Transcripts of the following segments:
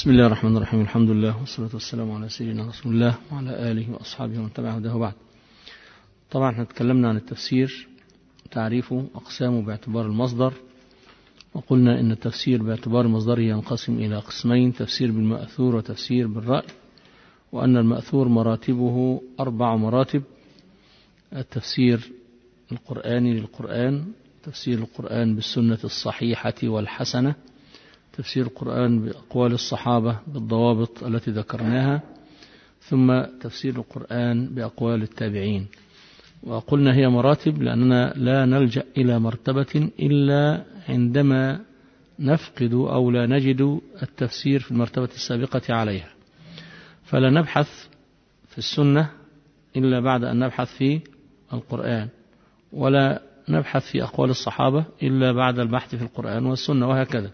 بسم الله الرحمن الرحيم. الحمد لله والصلاة والسلام على سيدنا رسول الله وعلى آله وأصحابه ومن تبعه هداه بعد. طبعا احنا اتكلمنا عن التفسير، تعريفه، أقسامه باعتبار المصدر، وقلنا إن التفسير باعتبار مصدره ينقسم إلى قسمين: تفسير بالمأثور وتفسير بالرأي، وأن المأثور مراتبه 4 مراتب: التفسير القرآني للقرآن، تفسير القرآن بالسنة الصحيحة والحسنة، تفسير القرآن بأقوال الصحابة بالضوابط التي ذكرناها، ثم تفسير القرآن بأقوال التابعين. وقلنا هي مراتب لأننا لا نلجأ إلى مرتبة إلا عندما نفقد أو لا نجد التفسير في المرتبة السابقة عليها، فلا نبحث في السنة إلا بعد أن نبحث في القرآن، ولا نبحث في أقوال الصحابة إلا بعد البحث في القرآن والسنة، وهكذا.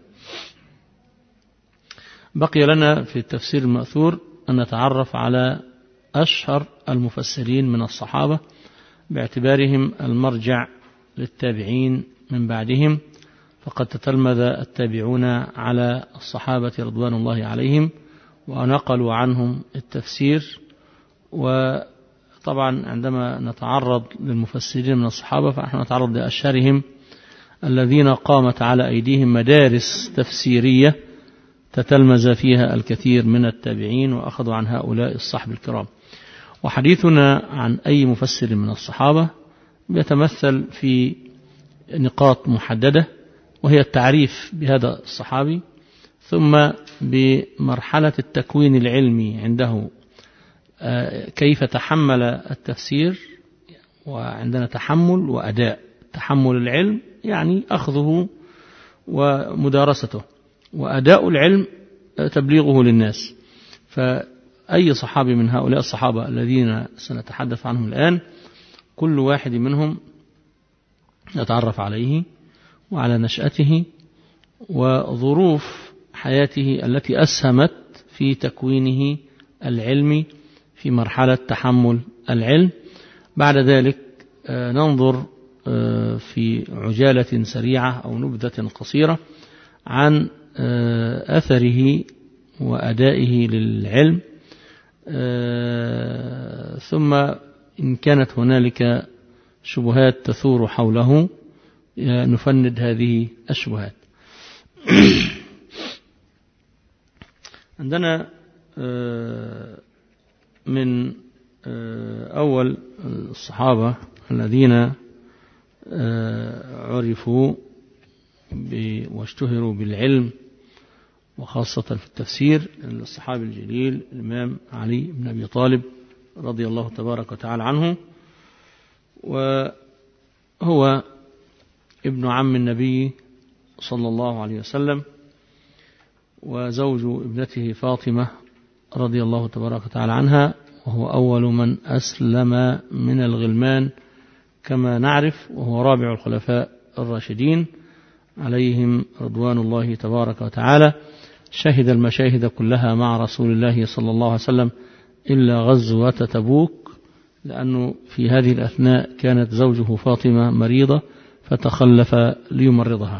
بقي لنا في التفسير المأثور أن نتعرف على أشهر المفسرين من الصحابة باعتبارهم المرجع للتابعين من بعدهم، فقد تتلمذ التابعون على الصحابة رضوان الله عليهم ونقلوا عنهم التفسير. وطبعا عندما نتعرض للمفسرين من الصحابة فنحن نتعرض لأشهرهم الذين قامت على أيديهم مدارس تفسيرية تتلمذ فيها الكثير من التابعين وأخذوا عن هؤلاء الصحب الكرام. وحديثنا عن أي مفسر من الصحابة يتمثل في نقاط محددة، وهي التعريف بهذا الصحابي، ثم بمرحلة التكوين العلمي عنده، كيف تحمل التفسير، وعندنا تحمل وأداء. تحمل العلم يعني أخذه ومدارسته، وأداء العلم تبليغه للناس. فأي صحابي من هؤلاء الصحابة الذين سنتحدث عنهم الآن كل واحد منهم نتعرف عليه وعلى نشأته وظروف حياته التي أسهمت في تكوينه العلمي في مرحلة تحمل العلم. بعد ذلك ننظر في عجالة سريعة أو نبذة قصيرة عن أثره وأدائه للعلم، ثم إن كانت هنالك شبهات تثور حوله نفند هذه الشبهات. عندنا من أول الصحابة الذين عرفوا واشتهروا بالعلم وخاصة في التفسير الصحابي الجليل الإمام علي بن أبي طالب رضي الله تبارك وتعالى عنه، وهو ابن عم النبي صلى الله عليه وسلم وزوج ابنته فاطمة رضي الله تبارك وتعالى عنها، وهو أول من أسلم من الغلمان كما نعرف، وهو رابع الخلفاء الراشدين عليهم رضوان الله تبارك وتعالى. شهد المشاهد كلها مع رسول الله صلى الله عليه وسلم إلا غزوة تبوك، لأنه في هذه الأثناء كانت زوجه فاطمة مريضة فتخلف ليمرضها.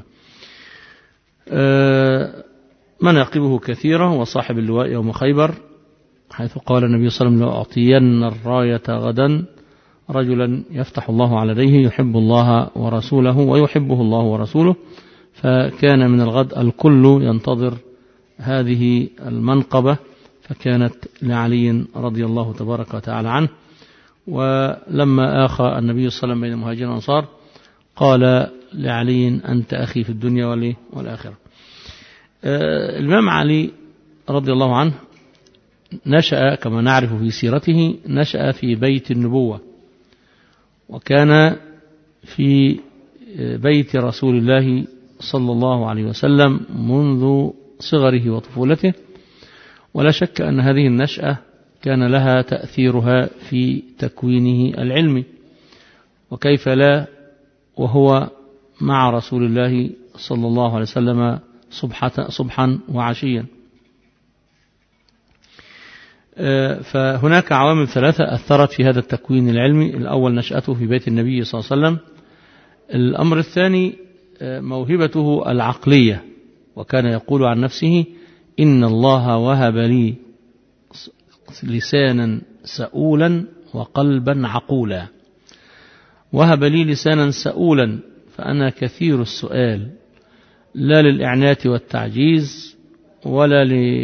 مناقبه كثيرة، وصاحب اللواء يوم خيبر، حيث قال النبي صلى الله عليه وسلم: لأعطين الراية غدا رجلا يفتح الله على يديه يحب الله ورسوله ويحبه الله ورسوله. فكان من الغد الكل ينتظر هذه المنقبة، فكانت لعلي رضي الله تبارك وتعالى عنه. ولما آخى النبي صلى الله عليه وسلم بين المهاجرين والأنصار قال لعلي: أنت أخي في الدنيا والآخرة. الإمام علي رضي الله عنه نشأ كما نعرف في سيرته، نشأ في بيت النبوة، وكان في بيت رسول الله صلى الله عليه وسلم منذ صغره وطفولته، ولا شك أن هذه النشأة كان لها تأثيرها في تكوينه العلمي، وكيف لا وهو مع رسول الله صلى الله عليه وسلم صبحا وعشيا. فهناك عوامل 3 أثرت في هذا التكوين العلمي: الأول نشأته في بيت النبي صلى الله عليه وسلم، الأمر الثاني موهبته العقلية، وكان يقول عن نفسه: إن الله وهب لي لسانا سؤولا وقلبا عقولا. وهب لي لسانا سؤولا، فأنا كثير السؤال، لا للإعنات والتعجيز ولا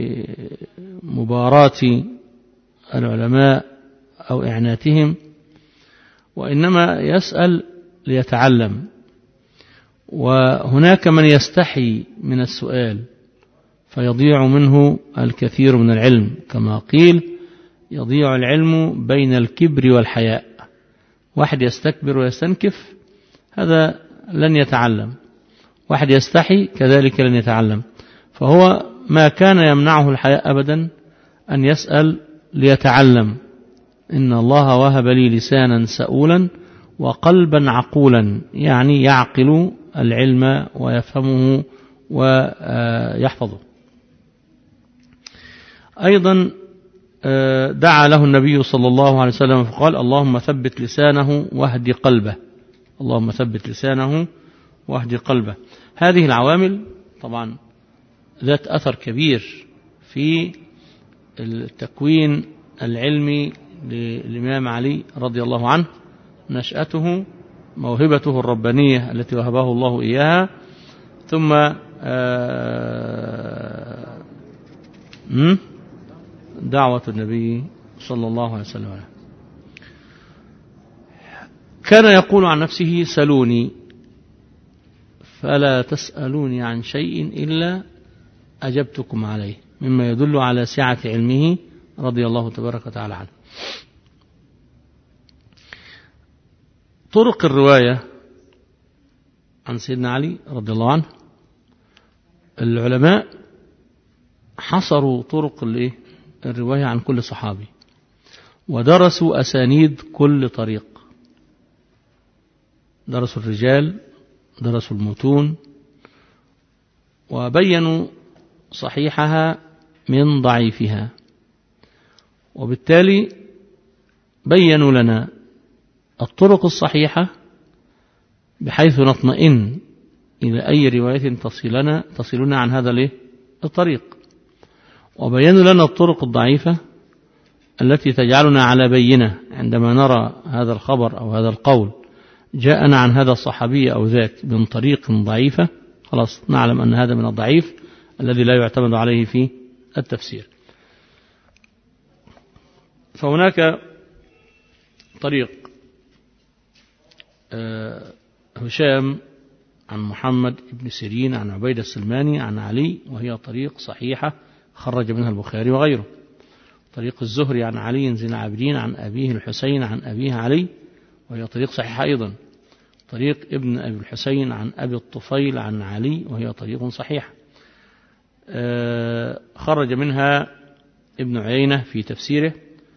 لمباراة العلماء أو إعناتهم، وإنما يسأل ليتعلم. وهناك من يستحي من السؤال فيضيع منه الكثير من العلم، كما قيل يضيع العلم بين الكبر والحياء. واحد يستكبر ويستنكف هذا لن يتعلم، واحد يستحي كذلك لن يتعلم. فهو ما كان يمنعه الحياء أبدا أن يسأل ليتعلم. إن الله وهب لي لسانا سؤولا وقلبا عقولا، يعني يعقل العلم ويفهمه ويحفظه. أيضا دعا له النبي صلى الله عليه وسلم فقال اللهم ثبت لسانه واهد قلبه، اللهم ثبت لسانه واهد قلبه. هذه العوامل طبعا ذات أثر كبير في التكوين العلمي للإمام علي رضي الله عنه، نشأته، موهبته الربانية التي وهبه الله إياها، ثم دعوة النبي صلى الله عليه وسلم. كان يقول عن نفسه سلوني فلا تسألوني عن شيء إلا أجبتكم عليه، مما يدل على سعة علمه رضي الله تبارك وتعالى عنه. طرق الرواية عن سيدنا علي رضي الله عنه، العلماء حصروا طرق الرواية عن كل صحابي ودرسوا أسانيد كل طريق، درسوا الرجال، درسوا المتون، وبينوا صحيحها من ضعيفها، وبالتالي بينوا لنا الطرق الصحيحة بحيث نطمئن إلى أي رواية تصلنا عن هذا الطريق، وبينوا لنا الطرق الضعيفة التي تجعلنا على بينة عندما نرى هذا الخبر أو هذا القول جاءنا عن هذا الصحابي أو ذاك من طريق ضعيفة، خلاص نعلم أن هذا من الضعيف الذي لا يعتمد عليه في التفسير. فهناك طريق هشام عن محمد بن سيرين عن عبيدة السلماني عن علي، وهي طريق صحيحة خرج منها البخاري وغيره. طريق الزهري عن علي زين العابدين عن أبيه الحسين عن أبيه علي، وهي طريق صحيحة أيضا. طريق ابن أبي الحسين عن أبي الطفيل عن علي، وهي طريق صحيحة خرج منها ابن عيينة في تفسيره،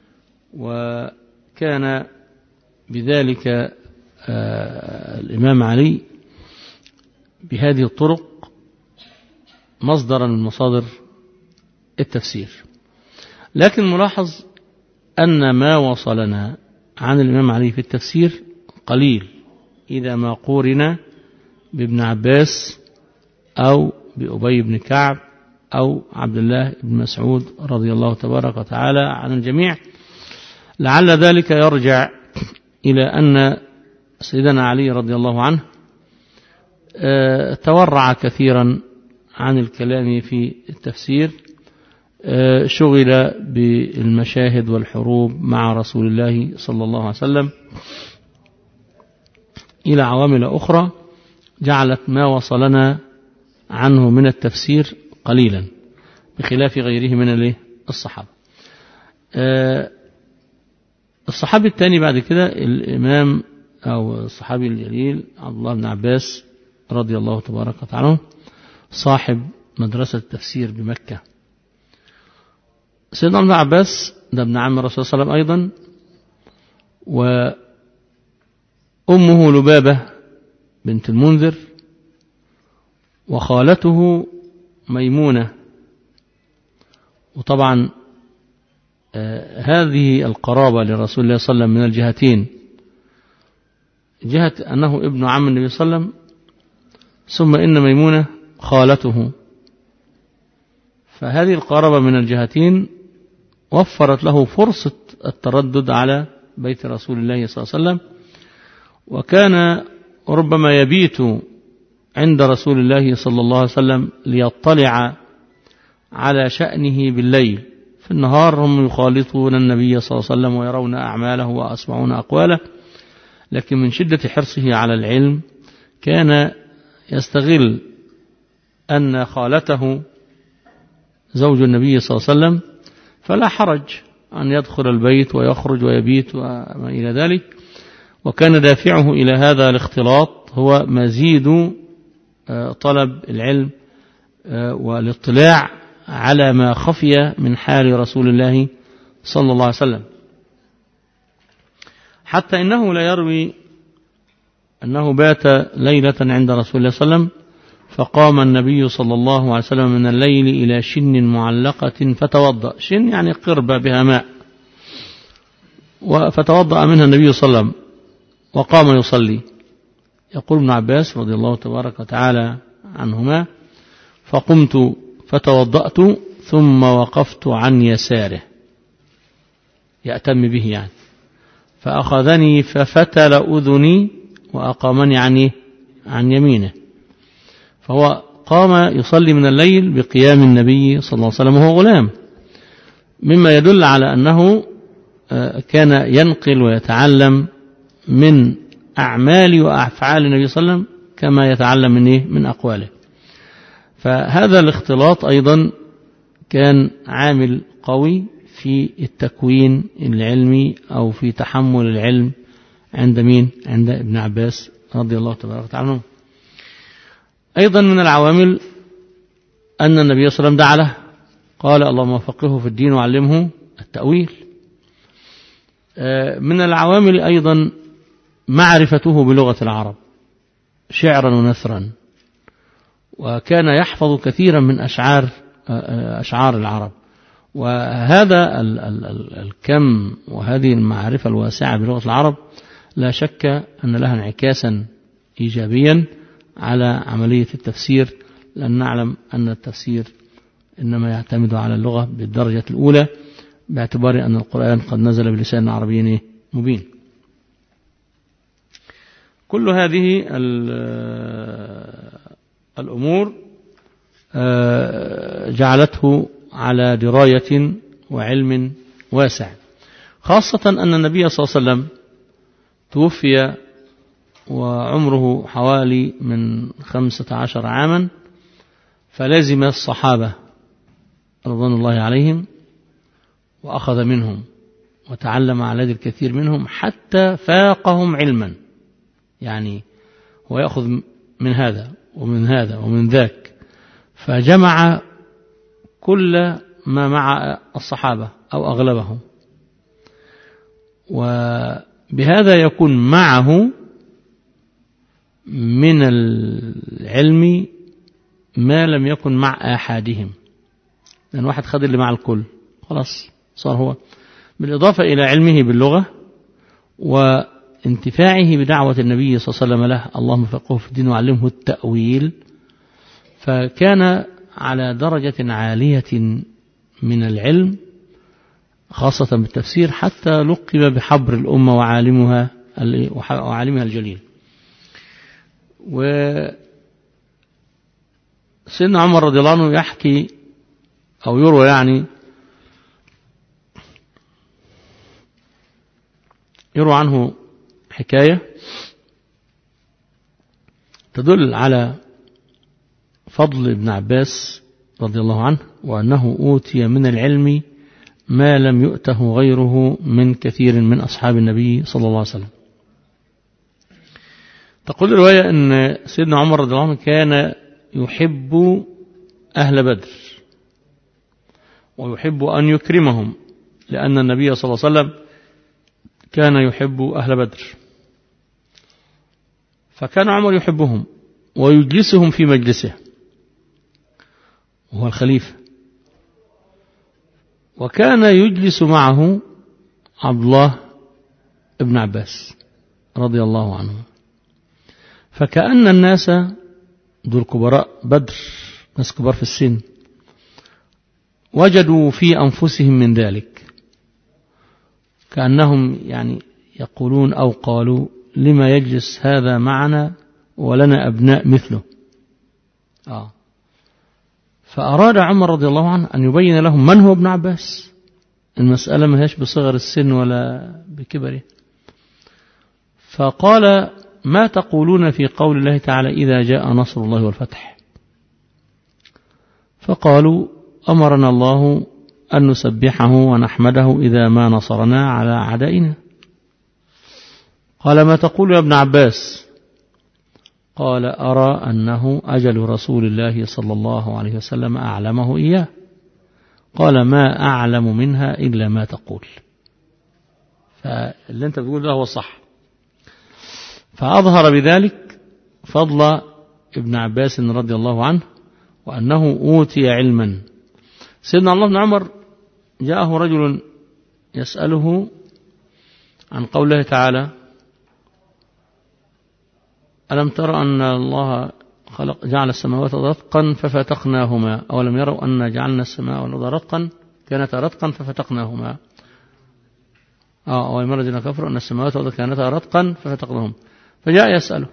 وكان بذلك الإمام علي بهذه الطرق مصدرا من مصادر التفسير. لكن ملاحظ أن ما وصلنا عن الإمام علي في التفسير قليل إذا ما قورن بابن عباس أو بأبي بن كعب أو عبد الله بن مسعود رضي الله تبارك وتعالى عن الجميع. لعل ذلك يرجع إلى أن سيدنا علي رضي الله عنه تورع كثيرا عن الكلام في التفسير، شغل بالمشاهد والحروب مع رسول الله صلى الله عليه وسلم إلى عوامل أخرى جعلت ما وصلنا عنه من التفسير قليلا بخلاف غيره من الصحابة. الصحابي الثاني بعد كده الإمام أو الصحابي الجليل عبد الله بن عباس رضي الله تبارك وتعالى عنه، صاحب مدرسة التفسير بمكة. سيدنا ابن عباس ده ابن عم الرسول صلى الله عليه وسلم أيضا، وأمه لبابة بنت المنذر، وخالته ميمونة. وطبعا هذه القرابة لرسول الله صلى الله عليه وسلم من الجهتين، جهة أنه ابن عم النبي صلى الله عليه وسلم، ثم إن ميمونة خالته، فهذه القرابة من الجهتين وفرت له فرصة التردد على بيت رسول الله صلى الله عليه وسلم، وكان ربما يبيت عند رسول الله صلى الله عليه وسلم ليطلع على شأنه بالليل. في النهار هم يخالطون النبي صلى الله عليه وسلم ويرون أعماله ويسمعون أقواله، لكن من شدة حرصه على العلم كان يستغل أن خالته زوج النبي صلى الله عليه وسلم، فلا حرج أن يدخل البيت ويخرج ويبيت وما إلى ذلك. وكان دافعه إلى هذا الاختلاط هو مزيد طلب العلم والاطلاع على ما خفي من حال رسول الله صلى الله عليه وسلم، حتى إنه لا يروي أنه بات ليلة عند رسول الله صلى الله عليه وسلم فقام النبي صلى الله عليه وسلم من الليل إلى شن معلقة فتوضأ. شن يعني قربة بها ماء، فتوضأ منها النبي صلى الله عليه وسلم وقام يصلي. يقول ابن عباس رضي الله تبارك وتعالى عنهما: فقمت فتوضأت ثم وقفت عن يساره، يأتم به يعني، فأخذني ففتل أذني وأقامني عن يمينه. فهو قام يصلي من الليل بقيام النبي صلى الله عليه وسلم وهو غلام، مما يدل على أنه كان ينقل ويتعلم من أعمال وأفعال النبي صلى الله عليه وسلم كما يتعلم من أقواله. فهذا الاختلاط أيضا كان عامل قوي في التكوين العلمي أو في تحمل العلم عند مين؟ عند ابن عباس رضي الله تبارك وتعالى عنه. أيضا من العوامل أن النبي صلى الله عليه وسلم دعا له، قال: اللهم فقهه في الدين وعلمه التأويل. من العوامل أيضا معرفته بلغة العرب شعرا ونثرا، وكان يحفظ كثيرا من أشعار العرب. وهذا الكم وهذه المعرفة الواسعة بلغة العرب لا شك أن لها انعكاسا إيجابيا على عملية التفسير، لأن نعلم أن التفسير إنما يعتمد على اللغة بالدرجة الأولى، باعتبار أن القرآن قد نزل بلسان عربي مبين. كل هذه الأمور جعلته على دراية وعلم واسع، خاصة أن النبي صلى الله عليه وسلم توفي وعمره حوالي من 15 عاما، فلازم الصحابة رضوان الله عليهم وأخذ منهم وتعلم على يد الكثير منهم حتى فاقهم علما، يعني هو يأخذ من هذا ومن هذا ومن ذاك، فجمع كل ما مع الصحابة أو أغلبهم، وبهذا يكون معه من العلم ما لم يكن مع أحدهم، لأن واحد خد اللي مع الكل خلاص صار هو، بالإضافة إلى علمه باللغة وانتفاعه بدعوة النبي صلى الله عليه وسلم له: اللهم فقهه في الدين وعلمه التأويل. فكان على درجة عالية من العلم خاصة بالتفسير، حتى لقب بحبر الأمة وعالمها الجليل. وسيدنا عمر رضي الله عنه يحكي أو يروى يروى عنه حكاية تدل على فضل ابن عباس رضي الله عنه، وأنه أوتي من العلم ما لم يؤته غيره من كثير من أصحاب النبي صلى الله عليه وسلم. تقول الرواية أن سيدنا عمر رضي الله عنه كان يحب أهل بدر ويحب أن يكرمهم، لأن النبي صلى الله عليه وسلم كان يحب أهل بدر، فكان عمر يحبهم ويجلسهم في مجلسه وهو الخليفة، وكان يجلس معه عبد الله ابن عباس رضي الله عنه، فكأن الناس دول كبراء بدر، ناس كبار في السن، وجدوا في أنفسهم من ذلك، كأنهم يعني يقولون أو قالوا لما يجلس هذا معنا ولنا أبناء مثله. فأراد عمر رضي الله عنه أن يبين لهم من هو ابن عباس. المسألة ما هيش بصغر السن ولا بكبره. فقال: ما تقولون في قول الله تعالى إذا جاء نصر الله والفتح؟ فقالوا: أمرنا الله أن نسبحه ونحمده إذا ما نصرنا على أعدائنا. قال: ما تقول يا ابن عباس؟ قال: أرى أنه أجل رسول الله صلى الله عليه وسلم أعلمه إياه. قال: ما أعلم منها إلا ما تقول. فاللي أنت بتقول ده هو الصح. فأظهر بذلك فضل ابن عباس رضي الله عنه وأنه أوتي علما. سيدنا الله بن عمر جاءه رجل يسأله عن قوله تعالى: ألم تر أن الله جعل السماوات رتقا ففتقناهما أولم يروا أن جعلنا السماء والأرض رتقا كانتا رتقا ففتقناهما أولم يروا الذين كفروا أن السماوات والأرض كانتا رتقا ففتقناهما. فجاء يسأله: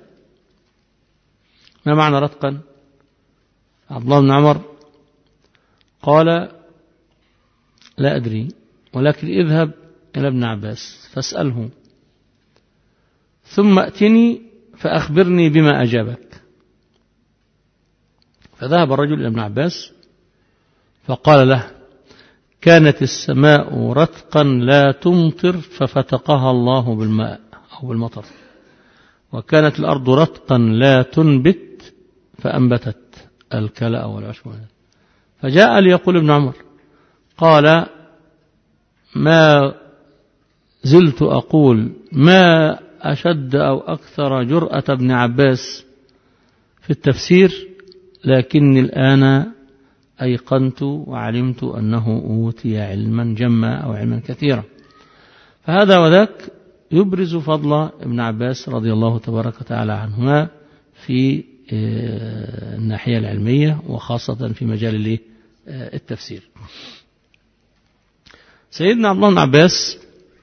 ما معنى رتقا؟ عبد الله بن عمر قال: لا أدري، ولكن اذهب إلى ابن عباس فاسأله ثم أتني فأخبرني بما أجابك. فذهب الرجل إلى ابن عباس فقال له: كانت السماء رتقا لا تمطر ففتقها الله بالماء أو بالمطر، وكانت الأرض رتقا لا تنبت فأنبتت الكلأ والعشب. فجاء ليقول ابن عمر قال: ما زلت أقول ما أشد أو أكثر جرأة ابن عباس في التفسير، لكني الآن أيقنت وعلمت أنه أوتي علما جما أو علما كثيرا. فهذا وذاك يبرز فضل ابن عباس رضي الله تبارك وتعالى عنهما في الناحية العلمية وخاصة في مجال التفسير. سيدنا عبد الله بن عباس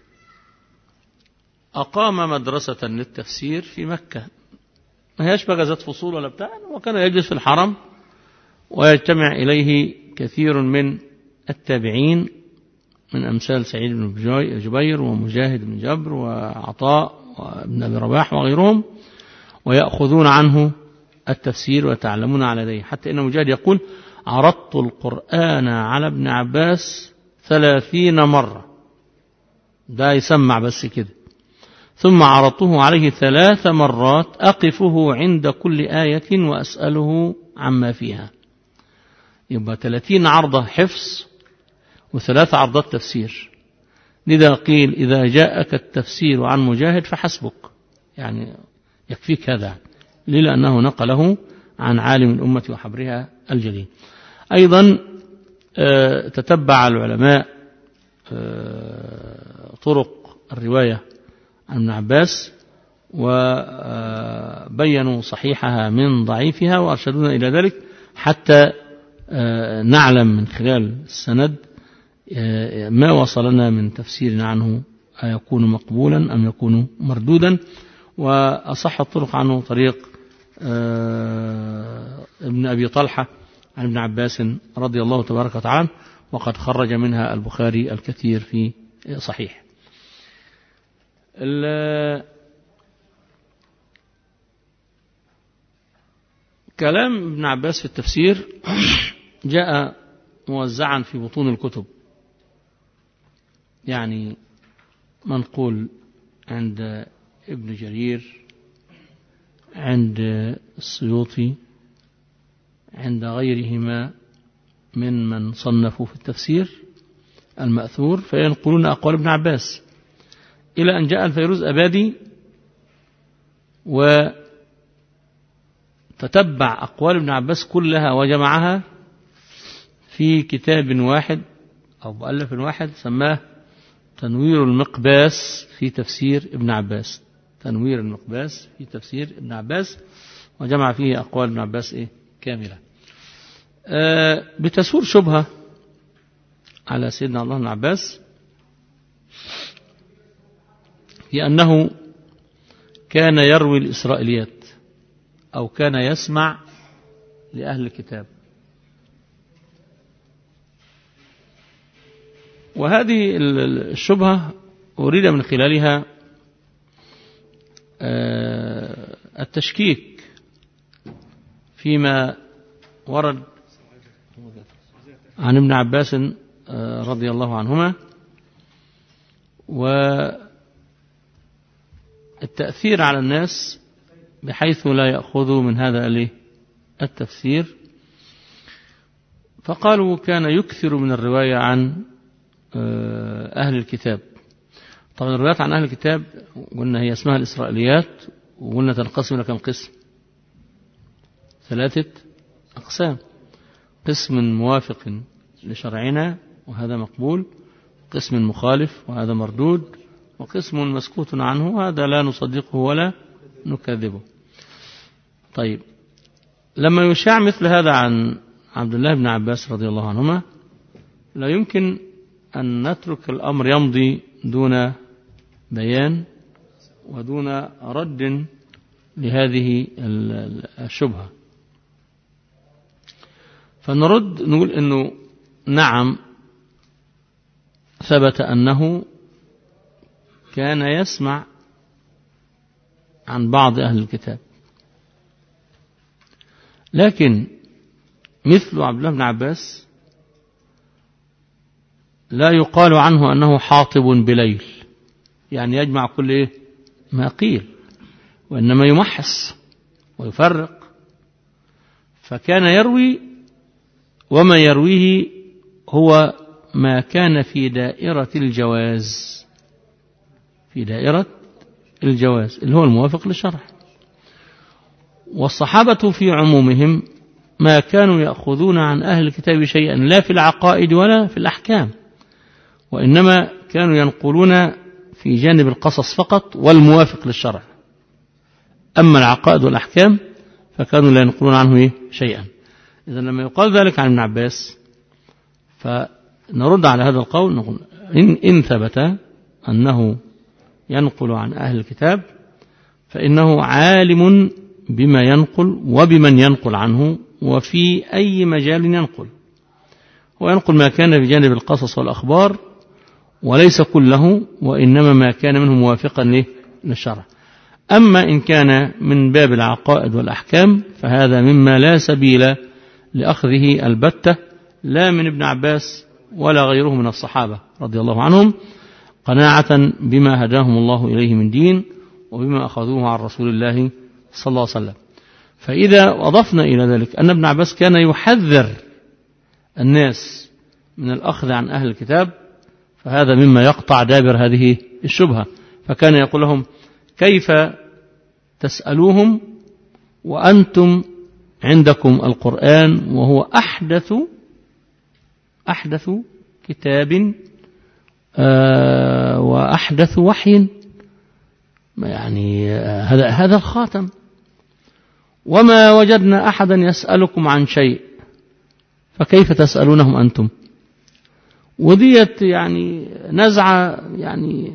أقام مدرسة للتفسير في مكة، ما هيش بقى ذات فصول ولا بتاع، وكان يجلس في الحرم ويجتمع إليه كثير من التابعين من أمثال سعيد بن جبير ومجاهد بن جبر وعطاء وابن أبي رباح وغيرهم، ويأخذون عنه التفسير ويتعلمون على يديه، حتى إن مجاهد يقول: عرضت القرآن على ابن عباس 30 مرة، ده يسمع بس كده، ثم عرضته عليه 3 مرات أقفه عند كل آية وأسأله عما فيها. يبقى 30 عرضة حفظ و3 عرضات تفسير. لذا قيل: إذا جاءك التفسير عن مجاهد فحسبك، يعني يكفيك هذا، لأنه نقله عن عالم الأمة وحبرها الجليل. أيضا تتبع العلماء طرق الرواية عن ابن عباس وبينوا صحيحها من ضعيفها وأرشدونا إلى ذلك، حتى نعلم من خلال السند ما وصلنا من تفسير عنه أيكون مقبولا أم يكون مردودا. وأصح الطرق عنه طريق ابن أبي طلحة عن ابن عباس رضي الله تبارك وتعالى، وقد خرج منها البخاري الكثير في صحيح. كلام ابن عباس في التفسير جاء موزعا في بطون الكتب، يعني منقول عند ابن جرير، عند السيوطي، عند غيرهما من صنفوا في التفسير المأثور، فينقلون أقوال ابن عباس، إلى أن جاء الفيروز أبادي وتتبع أقوال ابن عباس كلها وجمعها في كتاب واحد أو مؤلف واحد سماه تنوير المقباس في تفسير ابن عباس. تنوير المقباس في تفسير ابن عباس، وجمع فيه أقوال ابن عباس كاملة. بتسور شبهة على سيدنا عبد الله بن عباس هي أنه كان يروي الإسرائيليات أو كان يسمع لأهل الكتاب. وهذه الشبهة أريد من خلالها التشكيك فيما ورد عن ابن عباس رضي الله عنهما، والتأثير على الناس بحيث لا يأخذوا من هذا التفسير. فقالوا كان يكثر من الرواية عن أهل الكتاب. طبعا الروايات عن أهل الكتاب قلنا هي اسمها الإسرائيليات، وقلنا تنقسم إلى كم قسم؟ 3 أقسام: قسم موافق لشرعنا وهذا مقبول، قسم مخالف وهذا مردود، وقسم مسكوت عنه وهذا لا نصدقه ولا نكذبه. طيب، لما يشاع مثل هذا عن عبد الله بن عباس رضي الله عنهما لا يمكن أن نترك الأمر يمضي دون بيان ودون رد لهذه الشبهة. فنرد نقول إنه نعم ثبت أنه كان يسمع عن بعض أهل الكتاب، لكن مثل عبد الله بن عباس لا يقال عنه أنه حاطب بليل، يعني يجمع كل ما قيل، وإنما يمحص ويفرق. فكان يروي، وما يرويه هو ما كان في دائرة الجواز، في دائرة الجواز اللي هو الموافق للشرع. والصحابة في عمومهم ما كانوا يأخذون عن أهل الكتاب شيئا لا في العقائد ولا في الأحكام، وإنما كانوا ينقلون في جانب القصص فقط والموافق للشرع. أما العقائد والأحكام فكانوا لا ينقلون عنه شيئا. إذن لما يقال ذلك عن ابن عباس فنرد على هذا القول، نقول إن ثبت أنه ينقل عن أهل الكتاب فإنه عالم بما ينقل وبمن ينقل عنه وفي أي مجال ينقل، وينقل ما كان في جانب القصص والأخبار وليس كله، وإنما ما كان منه موافقا للشرع. أما إن كان من باب العقائد والأحكام فهذا مما لا سبيل لأخذه البتة، لا من ابن عباس ولا غيره من الصحابة رضي الله عنهم، قناعة بما هداهم الله إليه من دين وبما أخذوه عن رسول الله صلى الله عليه وسلم. فإذا أضفنا إلى ذلك أن ابن عباس كان يحذر الناس من الأخذ عن أهل الكتاب، فهذا مما يقطع دابر هذه الشبهة. فكان يقول لهم: كيف تسألوهم وأنتم عندكم القرآن وهو أحدث كتاب وأحدث وحي، يعني هذا الخاتم، وما وجدنا أحدا يسألكم عن شيء فكيف تسألونهم أنتم؟ وديت يعني نزعة يعني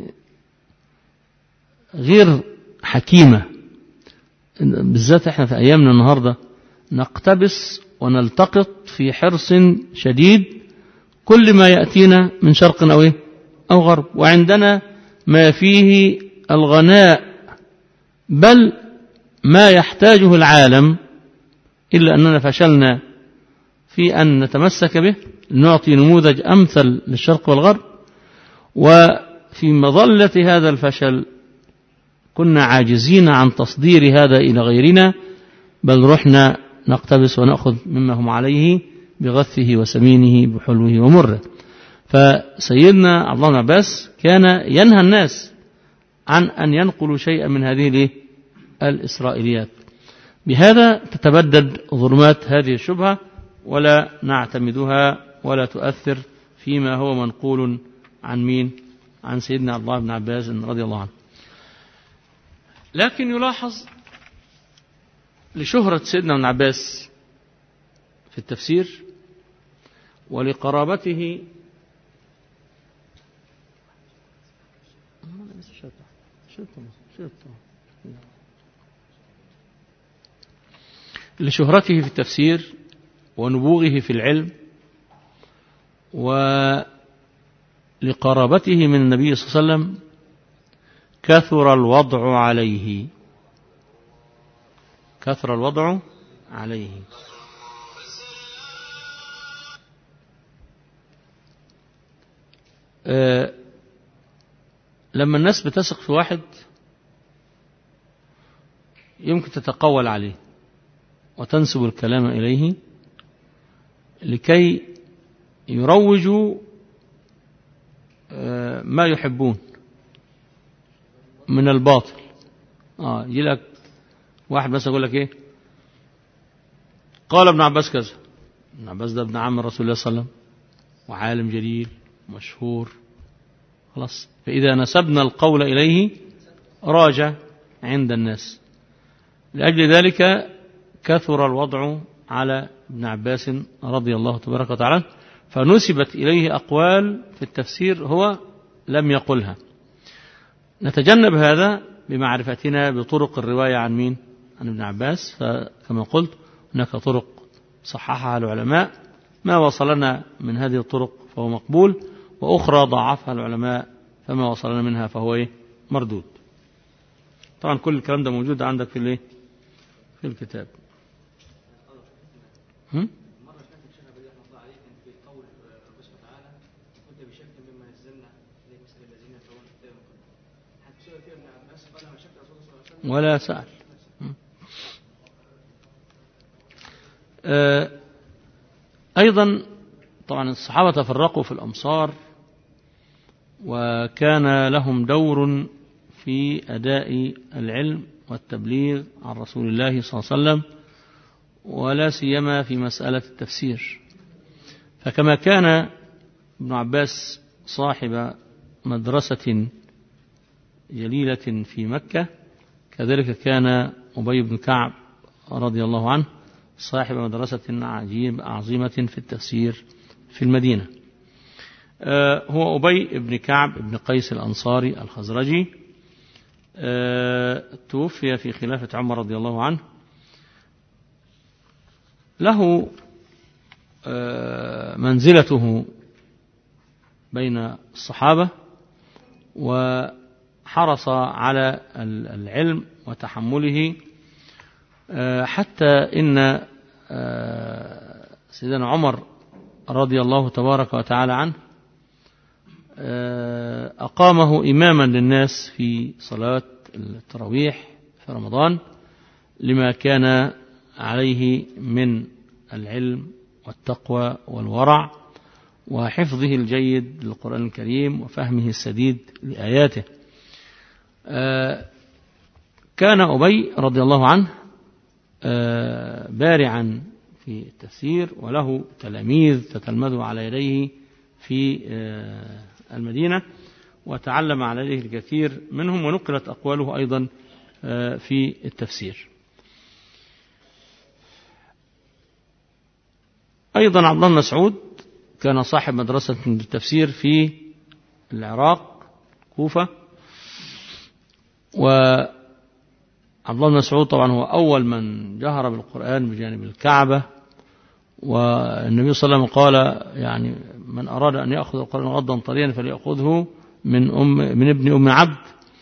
غير حكيمة، بالذات احنا في أيامنا النهاردة نقتبس ونلتقط في حرص شديد كل ما يأتينا من شرق أو غرب، وعندنا ما فيه الغناء بل ما يحتاجه العالم، إلا أننا فشلنا في أن نتمسك به نعطي نموذج أمثل للشرق والغرب. وفي مظلة هذا الفشل كنا عاجزين عن تصدير هذا إلى غيرنا، بل رحنا نقتبس ونأخذ مما هم عليه بغثه وسمينه بحلوه ومره. فسيدنا عبد الله بن عباس كان ينهى الناس عن أن ينقلوا شيئا من هذه الإسرائيليات. بهذا تتبدد ظلمات هذه الشبهة ولا نعتمدها ولا تؤثر فيما هو منقول عن مين؟ عن سيدنا عبد الله بن عباس رضي الله عنه. لكن يلاحظ لشهرة سيدنا ابن عباس في التفسير ولقرابته لشهرته في التفسير ونبوغه في العلم ولقرابته من النبي صلى الله عليه وسلم كثر الوضع عليه. كثر الوضع عليه. لما الناس بتثق في واحد يمكن تتقول عليه وتنسب الكلام إليه لكي يروجوا ما يحبون من الباطل. يجي لك واحد بس يقول لك ايه، قال ابن عباس كذا. ابن عباس ده ابن عم رسول الله صلى الله عليه وسلم وعالم جليل مشهور، خلاص. فإذا نسبنا القول إليه راجع عند الناس. لأجل ذلك كثر الوضع على ابن عباس رضي الله تبارك وتعالى، فنسبت إليه أقوال في التفسير هو لم يقلها. نتجنب هذا بمعرفتنا بطرق الرواية عن مين؟ عن ابن عباس. فكما قلت هناك طرق صححها العلماء، ما وصلنا من هذه الطرق فهو مقبول، وأخرى ضعفها العلماء فما وصلنا منها فهو مردود. طبعا كل الكلام ده موجود عندك في الكتاب. ولا سأل. أيضا طبعا الصحابة تفرقوا في الأمصار، وكان لهم دور في أداء العلم والتبليغ عن رسول الله صلى الله عليه وسلم، ولا سيما في مسألة التفسير. فكما كان ابن عباس صاحب مدرسة جليلة في مكة، كذلك كان أبي بن كعب رضي الله عنه صاحب مدرسة عظيمة في التفسير في المدينة. هو أبي بن كعب بن قيس الأنصاري الخزرجي، توفي في خلافة عمر رضي الله عنه. له منزلته بين الصحابة، وحرص على العلم وتحمله، حتى إن سيدنا عمر رضي الله تبارك وتعالى عنه أقامه إماما للناس في صلاة التراويح في رمضان، لما كان عليه من العلم والتقوى والورع وحفظه الجيد للقرآن الكريم وفهمه السديد لآياته. كان أبي رضي الله عنه بارعا في التفسير، وله تلاميذ تتلمذوا على يديه في المدينة، وتعلم على يديه الكثير منهم، ونقلت أقواله أيضا في التفسير. أيضا عبد الله بن مسعود كان صاحب مدرسة التفسير في العراق كوفة، وعبد الله بن مسعود طبعا هو أول من جهر بالقرآن بجانب الكعبة. والنبي صلى الله عليه وسلم قال يعني من أراد أن يأخذ القرآن غضا طريا فليأخذه من ابن أم عبد.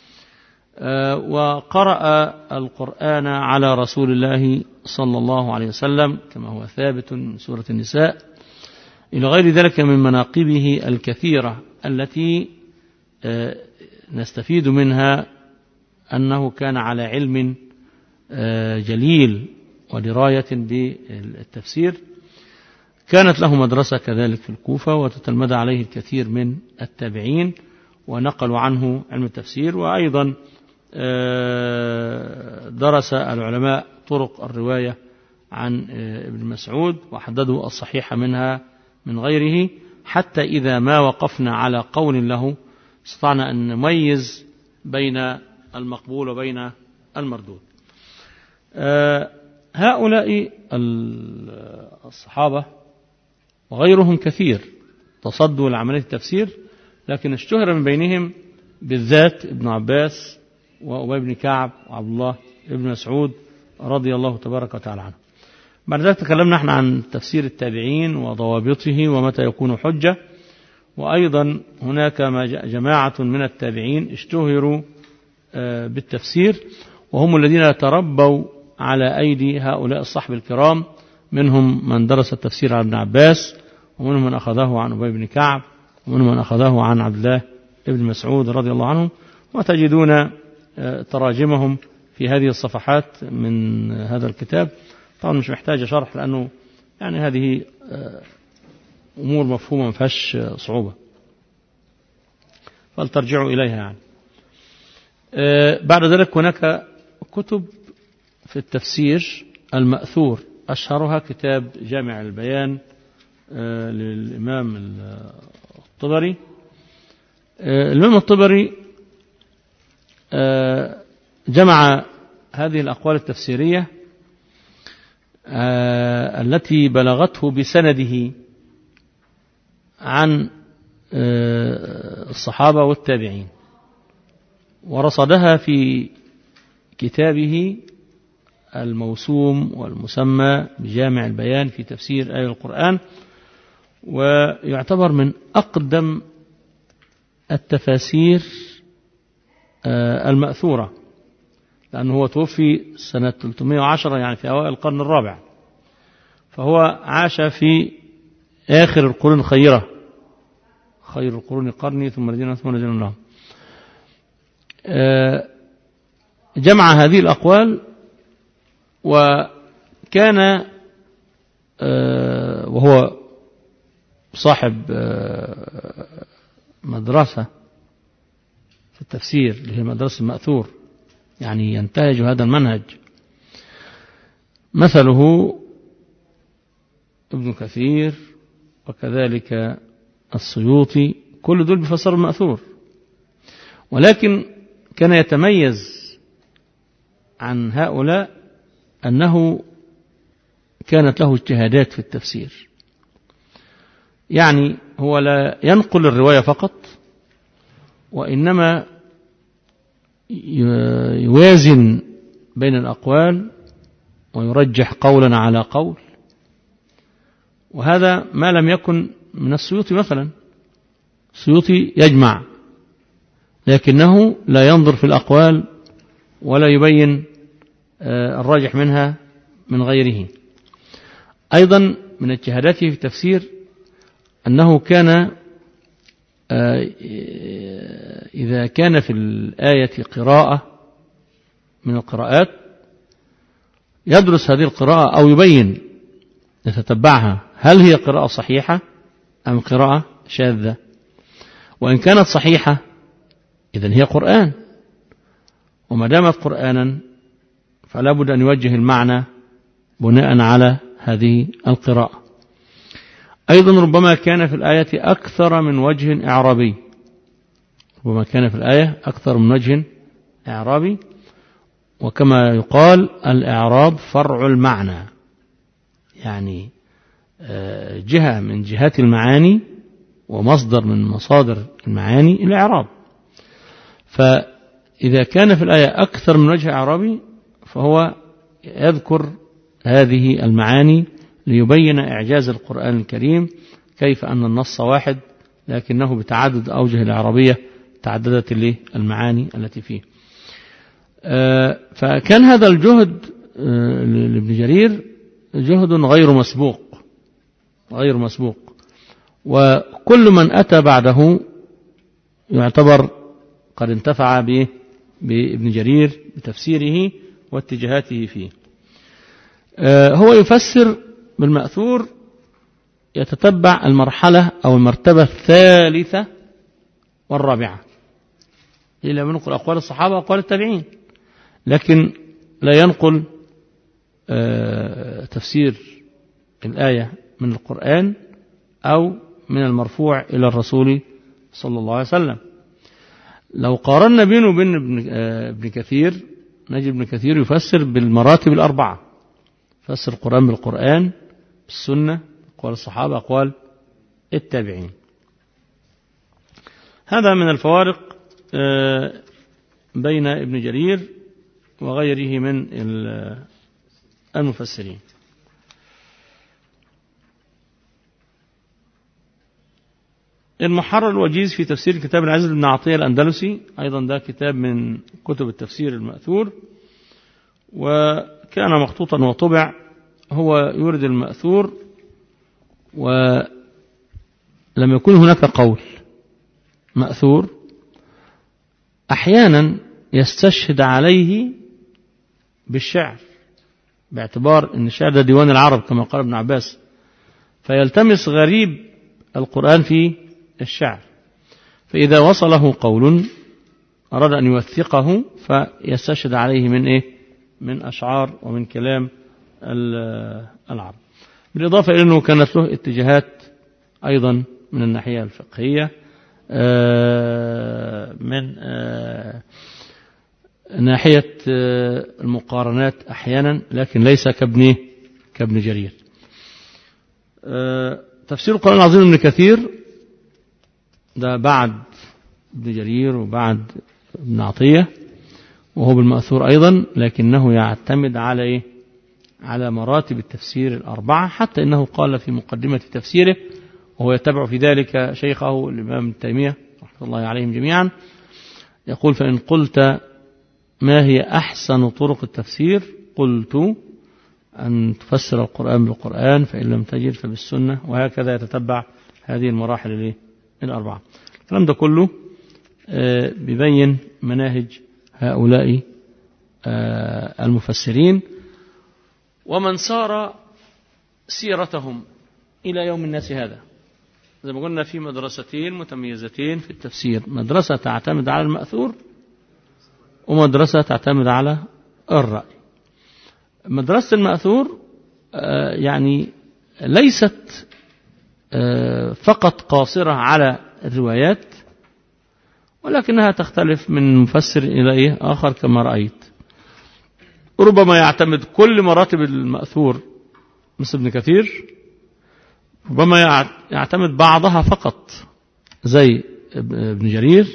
وقرأ القرآن على رسول الله صلى الله عليه وسلم كما هو ثابت من سورة النساء، إلى غير ذلك من مناقبه الكثيرة التي نستفيد منها أنه كان على علم جليل ودراية بالتفسير. كانت له مدرسة كذلك في الكوفة، وتتلمذ عليه الكثير من التابعين ونقلوا عنه علم التفسير. وأيضا درس العلماء طرق الرواية عن ابن مسعود وحددوا الصحيح منها من غيره، حتى إذا ما وقفنا على قول له استطعنا أن نميز بين المقبول وبين المردود. هؤلاء الصحابة وغيرهم كثير تصدوا لعملية التفسير، لكن اشتهر من بينهم بالذات ابن عباس وأبي بن كعب وعبد الله ابن مسعود رضي الله تبارك وتعالى عنه. بعد ذلك تكلمنا احنا عن تفسير التابعين وضوابطه ومتى يكون حجة، وأيضا هناك جماعة من التابعين اشتهروا بالتفسير، وهم الذين تربوا على أيدي هؤلاء الصحب الكرام، منهم من درس التفسير عن ابن عباس، ومنهم من أخذه عن أبي بن كعب، ومنهم من أخذه عن عبد الله ابن مسعود رضي الله عنهم، وتجدون تراجمهم في هذه الصفحات من هذا الكتاب. طبعا مش محتاجة شرح لأنه يعني هذه أمور مفهومة ما فيهاش صعوبة، فلترجعوا إليها يعني. بعد ذلك هناك كتب في التفسير المأثور، أشهرها كتاب جامع البيان للإمام الطبري. الإمام الطبري جمع هذه الأقوال التفسيرية التي بلغته بسنده عن الصحابة والتابعين، ورصدها في كتابه الموسوم والمسمى بجامع البيان في تفسير آية القرآن، ويعتبر من أقدم التفاسير المأثورة، لأنه هو توفي سنة 310 يعني في أوائل القرن الرابع، فهو عاش في آخر القرون الخيرة، خير القرون قرني ثم الذين ثم الذين لهم. جمع هذه الأقوال، وكان وهو صاحب مدرسة في التفسير اللي هي مدرسة المأثور، يعني ينتهج هذا المنهج. مثله ابن كثير وكذلك السيوطي، كل دول بفسر المأثور، ولكن كان يتميز عن هؤلاء أنه كانت له اجتهادات في التفسير، يعني هو لا ينقل الرواية فقط، وإنما يوازن بين الأقوال ويرجح قولا على قول، وهذا ما لم يكن من السيوطي. مثلا السيوطي يجمع لكنه لا ينظر في الأقوال ولا يبين الراجح منها من غيره. أيضا من اجتهاداته في التفسير أنه كان إذا كان في الآية قراءة من القراءات يدرس هذه القراءة أو يبين يتتبعها هل هي قراءة صحيحة أم قراءة شاذة، وإن كانت صحيحة إذن هي قرآن، وما دامت قرآنا فلا بد أن يوجه المعنى بناء على هذه القراءة. أيضا ربما كان في الآية أكثر من وجه إعرابي، ربما كان في الآية أكثر من وجه إعرابي، وكما يقال الإعراب فرع المعنى، يعني جهة من جهات المعاني ومصدر من مصادر المعاني الإعراب. فإذا كان في الآية أكثر من وجه إعرابي فهو يذكر هذه المعاني ليبين إعجاز القرآن الكريم، كيف أن النص واحد لكنه بتعدد أوجه العربية تعددت المعاني التي فيه. فكان هذا الجهد لابن جرير جهد غير مسبوق، وكل من أتى بعده يعتبر قد انتفع بابن جرير بتفسيره واتجاهاته فيه. هو يفسر بالمأثور يتتبع المرحلة أو المرتبة الثالثة والرابعة، إلا ينقل أقوال الصحابة وأقوال التابعين، لكن لا ينقل تفسير الآية من القرآن أو من المرفوع إلى الرسول صلى الله عليه وسلم. لو قارنا بينه وبين ابن كثير نجد ابن كثير يفسر بالمراتب الأربعة، يفسر القرآن بالقرآن، بالسنة، أقوال الصحابة، أقوال التابعين. هذا من الفوارق بين ابن جرير وغيره من المفسرين. المحرر الوجيز في تفسير كتاب العزيز بن عطية الأندلسي، أيضا ده كتاب من كتب التفسير المأثور، وكان مخطوطا وطبع. هو يورد المأثور ولم يكن هناك قول مأثور، أحيانا يستشهد عليه بالشعر باعتبار أن الشعر ده ديوان العرب كما قال ابن عباس، فيلتمس غريب القرآن في الشعر، فإذا وصله قول أراد أن يوثقه فيستشهد عليه من من أشعار ومن كلام العرب. بالإضافة إلى أنه كانت له اتجاهات أيضا من الناحية الفقهية، من ناحية المقارنات أحيانا، لكن ليس كابن جرير. تفسير القرآن العظيم ابن كثير ده بعد ابن جرير وبعد ابن عطية، وهو بالمأثور أيضا، لكنه يعتمد على على مراتب التفسير الأربعة، حتى إنه قال في مقدمة تفسيره، وهو يتبع في ذلك شيخه الإمام ابن تيمية رحمة الله عليهم جميعا، يقول: فإن قلت ما هي أحسن طرق التفسير قلت أن تفسر القرآن بالقرآن، فإن لم تجد فبالسنة، وهكذا يتتبع هذه المراحل الأربعة. الكلام ده كله بيبين مناهج هؤلاء المفسرين، ومن سار سيرتهم إلى يوم الناس هذا. زي ما قلنا في مدرستين متميزتين في التفسير: مدرسة تعتمد على المأثور، ومدرسة تعتمد على الرأي. مدرسة المأثور يعني ليست فقط قاصرة على الروايات، ولكنها تختلف من مفسر إلى آخر كما رأيت. ربما يعتمد كل مراتب المأثور مثل ابن كثير، ربما يعتمد بعضها فقط زي ابن جرير،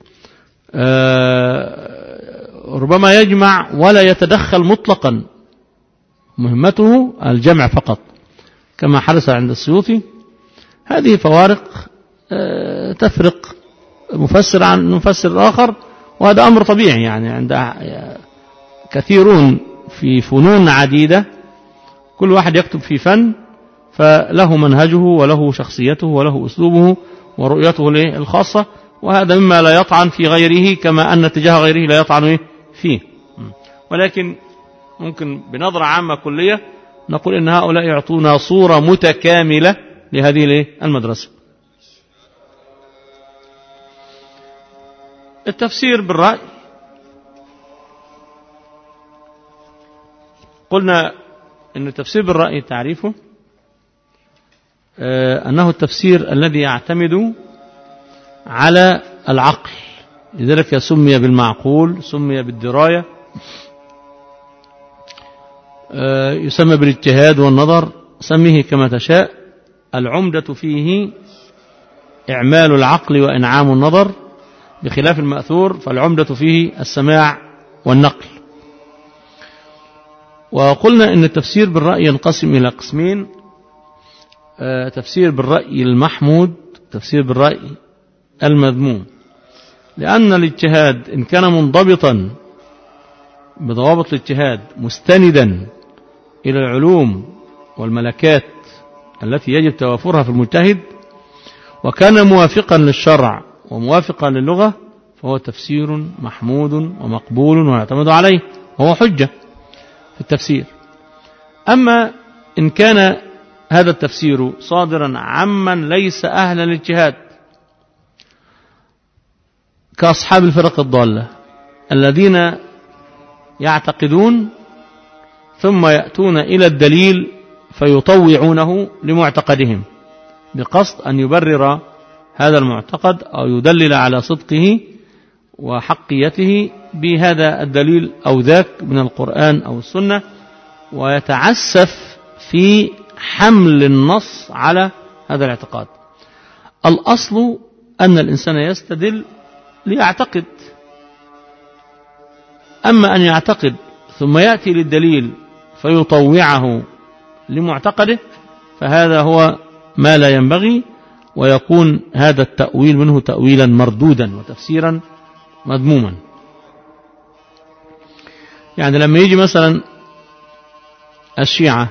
ربما يجمع ولا يتدخل مطلقا، مهمته الجمع فقط كما حدث عند السيوطي. هذه فوارق تفرق مفسر عن مفسر آخر، وهذا أمر طبيعي يعني عند كثيرون في فنون عديدة، كل واحد يكتب في فن فله منهجه وله شخصيته وله أسلوبه ورؤيته الخاصة، وهذا مما لا يطعن في غيره كما أن اتجاه غيره لا يطعن فيه. ولكن ممكن بنظرة عامة كلية نقول إن هؤلاء يعطونا صورة متكاملة لهذه المدرسة. التفسير بالرأي قلنا أن التفسير بالرأي تعريفه أنه التفسير الذي يعتمد على العقل، لذلك سمي بالمعقول، سمي بالدراية، يسمى بالاجتهاد والنظر، سميه كما تشاء. العمدة فيه إعمال العقل وإنعام النظر، بخلاف المأثور فالعمدة فيه السماع والنقل. وقلنا إن التفسير بالرأي ينقسم إلى قسمين: تفسير بالرأي المحمود، تفسير بالرأي المذموم. لأن الاجتهاد إن كان منضبطا بضوابط الاجتهاد مستندا إلى العلوم والملكات التي يجب توافرها في المجتهد، وكان موافقا للشرع وموافقا للغة، فهو تفسير محمود ومقبول ويعتمد عليه، وهو حجة في التفسير. أما إن كان هذا التفسير صادرا عمن ليس أهلا للاجتهاد كأصحاب الفرق الضالة الذين يعتقدون ثم يأتون إلى الدليل فيطوعونه لمعتقدهم بقصد أن يبرر هذا المعتقد أو يدلل على صدقه وحقيته بهذا الدليل أو ذاك من القرآن أو السنة، ويتعسف في حمل النص على هذا الاعتقاد. الأصل أن الإنسان يستدل ليعتقد. أما أن يعتقد ثم يأتي للدليل فيطوعه لمعتقده فهذا هو ما لا ينبغي، ويكون هذا التأويل منه تأويلا مردودا وتفسيرا مذموما. يعني لما يجي مثلا الشيعة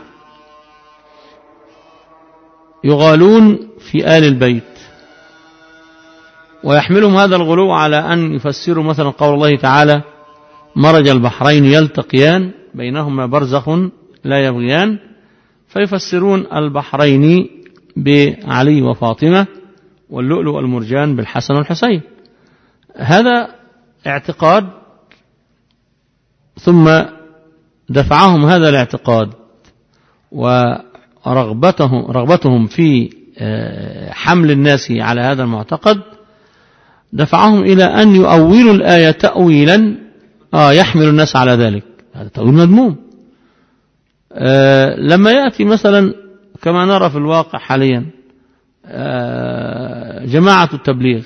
يغالون في آل البيت ويحملهم هذا الغلو على أن يفسروا مثلا قول الله تعالى مرج البحرين يلتقيان بينهما برزخ لا يبغيان، فيفسرون البحرين بعلي وفاطمة واللؤلؤ والمرجان بالحسن والحسين. هذا اعتقاد، ثم دفعهم هذا الاعتقاد ورغبتهم في حمل الناس على هذا المعتقد دفعهم إلى أن يؤولوا الآية تأويلا يحمل الناس على ذلك. هذا تأويل مذموم. لما يأتي مثلا كما نرى في الواقع حاليا جماعة التبليغ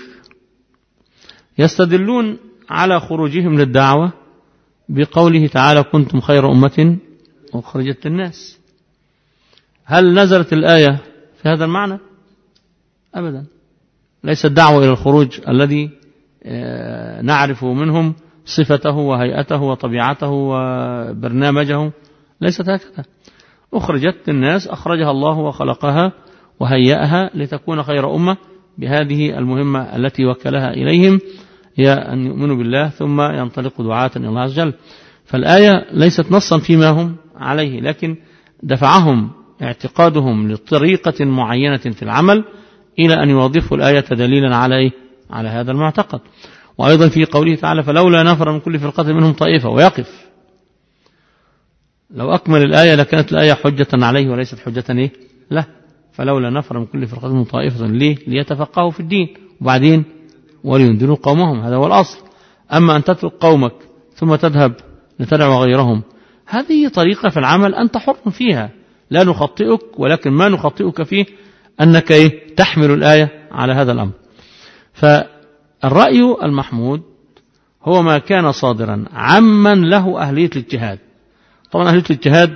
يستدلون على خروجهم للدعوة بقوله تعالى كنتم خير أمة أخرجت للناس. هل نزلت الآية في هذا المعنى؟ أبدا. ليس الدعوة إلى الخروج الذي نعرف منهم صفته وهيئته وطبيعته وبرنامجه، ليست هكذا. أخرجت للناس، أخرجها الله وخلقها وهيئها لتكون خير أمة بهذه المهمة التي وكلها إليهم، هي أن يؤمنوا بالله ثم ينطلقوا دعاة إلى الله عز وجل. فالآية ليست نصا فيما هم عليه، لكن دفعهم اعتقادهم لطريقة معينة في العمل إلى أن يوظفوا الآية دليلا على هذا المعتقد. وأيضا في قوله تعالى فلولا نفر من كل فرقة منهم طائفة، ويقف. لو أكمل الآية لكانت الآية حجة عليه وليست حجة له. فلولا نفر من كل فرقة منهم طائفة ليه؟ ليتفقهوا في الدين، وبعدين ولينذروا قومهم. هذا هو الأصل. أما أن تترك قومك ثم تذهب لتدعو غيرهم، هذه طريقة في العمل أنت حر فيها، لا نخطئك، ولكن ما نخطئك فيه أنك تحمل الآية على هذا الأمر. فالرأي المحمود هو ما كان صادرا عمن له أهلية الاجتهاد. طبعا أهلية الاجتهاد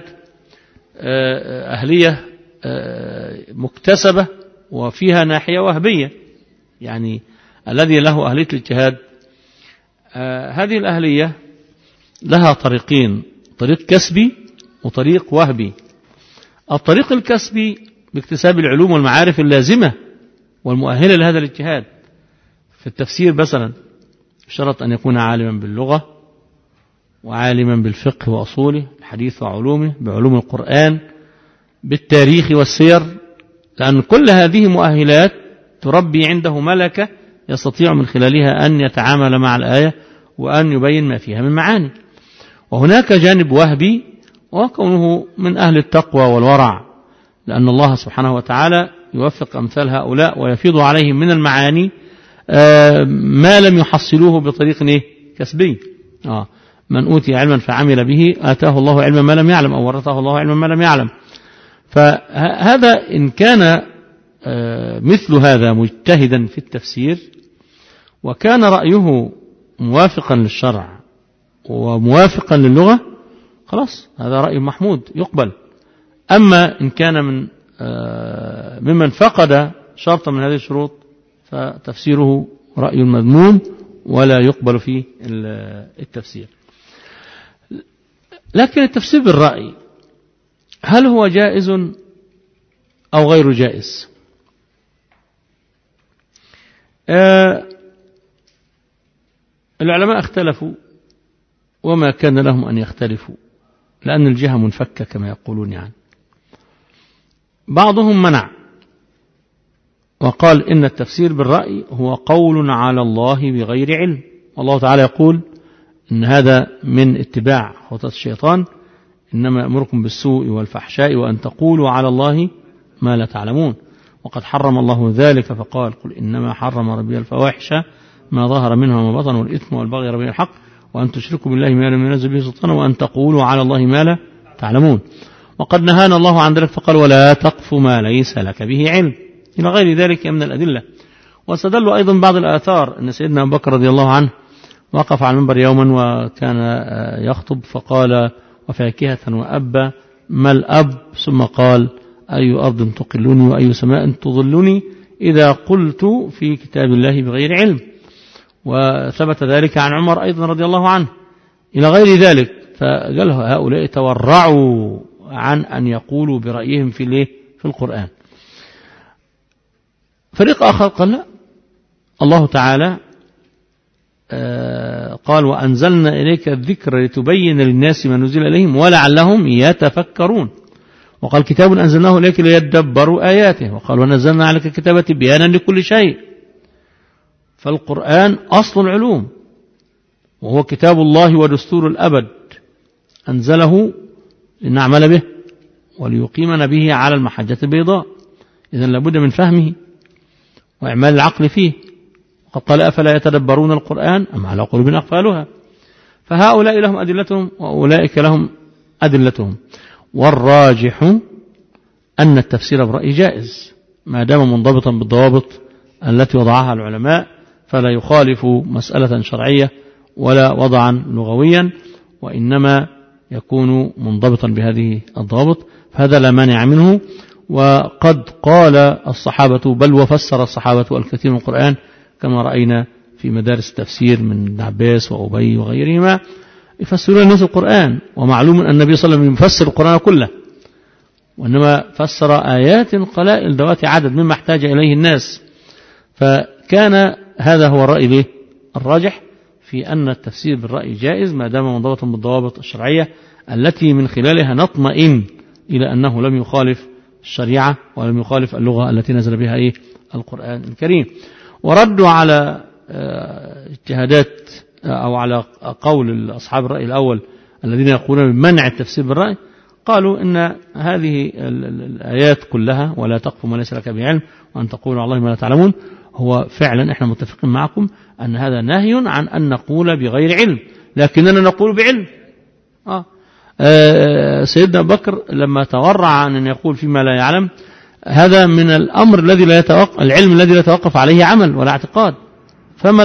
أهلية مكتسبة وفيها ناحية وهبية. يعني الذي له أهلية الاجتهاد هذه الأهلية لها طريقين، طريق كسبي وطريق وهبي. الطريق الكسبي باكتساب العلوم والمعارف اللازمة والمؤهلة لهذا الاجتهاد. في التفسير مثلا شرط أن يكون عالما باللغة وعالما بالفقه وأصوله، الحديث وعلومه، بعلوم القرآن، بالتاريخ والسير، لأن كل هذه مؤهلات تربي عنده ملكة يستطيع من خلالها أن يتعامل مع الآية وأن يبين ما فيها من معاني. وهناك جانب وهبي وكونه من أهل التقوى والورع، لأن الله سبحانه وتعالى يوفق أمثال هؤلاء ويفيض عليهم من المعاني ما لم يحصلوه بطريق كسبي. من أوتي علما فعمل به آتاه الله علما ما لم يعلم، أو ورثه الله علما ما لم يعلم. فهذا إن كان مثل هذا مجتهدا في التفسير وكان رأيه موافقا للشرع وموافقا للغة، خلاص هذا رأي محمود يقبل. أما إن كان ممن فقد شرطا من هذه الشروط فتفسيره رأي مذموم ولا يقبل فيه التفسير. لكن التفسير بالرأي هل هو جائز أو غير جائز؟ العلماء اختلفوا وما كان لهم أن يختلفوا، لأن الجهة منفكة كما يقولون. يعني بعضهم منع وقال إن التفسير بالرأي هو قول على الله بغير علم، والله تعالى يقول إن هذا من اتباع خطوات الشيطان، إنما يأمركم بالسوء والفحشاء وأن تقولوا على الله ما لا تعلمون، وقد حرم الله ذلك فقال قل إنما حرم ربي الفواحش ما ظهر منها وما بطن والإثم والبغي بغير الحق وأن تشركوا بالله ما لم ينزل به سلطانا وأن تقولوا على الله ما لا تعلمون. وقد نهانا الله عن ذلك فقال ولا تقف ما ليس لك به علم، إلى غير ذلك من الأدلة. واستدلوا أيضا بعض الآثار أن سيدنا أبو بكر رضي الله عنه وقف على المنبر يوما وكان يخطب فقال وفاكهة وأبا ما الأب، ثم قال أي أرض تقلني وأي سماء تظلني إذا قلت في كتاب الله بغير علم. وثبت ذلك عن عمر أيضا رضي الله عنه إلى غير ذلك. فقال هؤلاء تورعوا عن أن يقولوا برأيهم في القرآن. فريق آخر قال لا، الله تعالى قال وأنزلنا إليك الذكر لتبين للناس ما نزل إليهم ولعلهم يتفكرون. وقال كتاب أنزلناه إليك ليدبروا آياته. وقال ونزلنا عليك الكتاب بيانا لكل شيء. فالقرآن أصل العلوم وهو كتاب الله ودستور الأبد، أنزله لنعمل به وليقيمنا به على المحجة البيضاء. إذن لابد من فهمه وإعمال العقل فيه. وقد قال أفلا يتدبرون القرآن أم على قلوب أقفالها. فهؤلاء لهم أدلتهم وأولئك لهم أدلتهم. والراجح أن التفسير برأي جائز ما دام منضبطا بالضوابط التي وضعها العلماء، فلا يخالف مسألة شرعية ولا وضعا لغويا، وإنما يكون منضبطا بهذه الضوابط، فهذا لا مانع منه. وقد قال الصحابة بل وفسر الصحابة الكثير من القرآن كما رأينا في مدارس التفسير من ابن عباس وأبي وغيرهما يفسرون الناس القرآن. ومعلوم أن النبي صلى الله عليه وسلم يفسر القرآن كله، وإنما فسر آيات قلائل ذوات عدد مما احتاج إليه الناس. فكان هذا هو الرأي الراجح في أن التفسير بالرأي جائز ما دام منضبطا بالضوابط الشرعية التي من خلالها نطمئن إلى أنه لم يخالف الشريعة ولم يخالف اللغة التي نزل بها القرآن الكريم. وردوا على اجتهادات أو على قول أصحاب الرأي الأول الذين يقولون بمنع التفسير بالرأي، قالوا إن هذه الآيات كلها ولا تقف ما ليس لك بعلم وأن تقولوا على الله ما لا تعلمون، هو فعلا إحنا متفقين معكم أن هذا نهي عن أن نقول بغير علم، لكننا نقول بعلم. سيدنا أبو بكر لما تورع عن أن يقول فيما لا يعلم، هذا من الأمر الذي لا يتوقف، العلم الذي لا يتوقف عليه عمل ولا اعتقاد. فما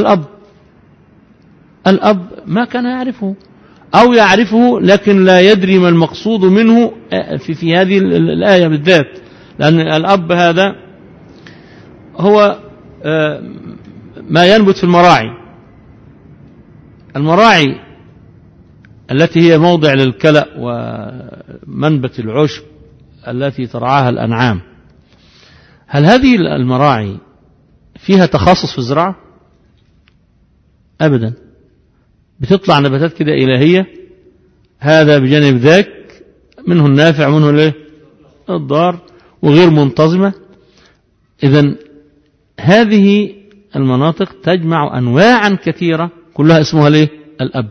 الأب ما كان يعرفه أو يعرفه لكن لا يدري ما المقصود منه في هذه الآية بالذات، لأن الأب هذا هو ما ينبت في المراعي التي هي موضع للكلأ ومنبت العشب التي ترعاها الأنعام. هل هذه المراعي فيها تخصص في الزراعة؟ أبدا، بتطلع نباتات كده إلهية، هذا بجانب ذاك، منه النافع منه الضار، وغير منتظمة. إذن هذه المناطق تجمع أنواعا كثيرة كلها اسمها الأب.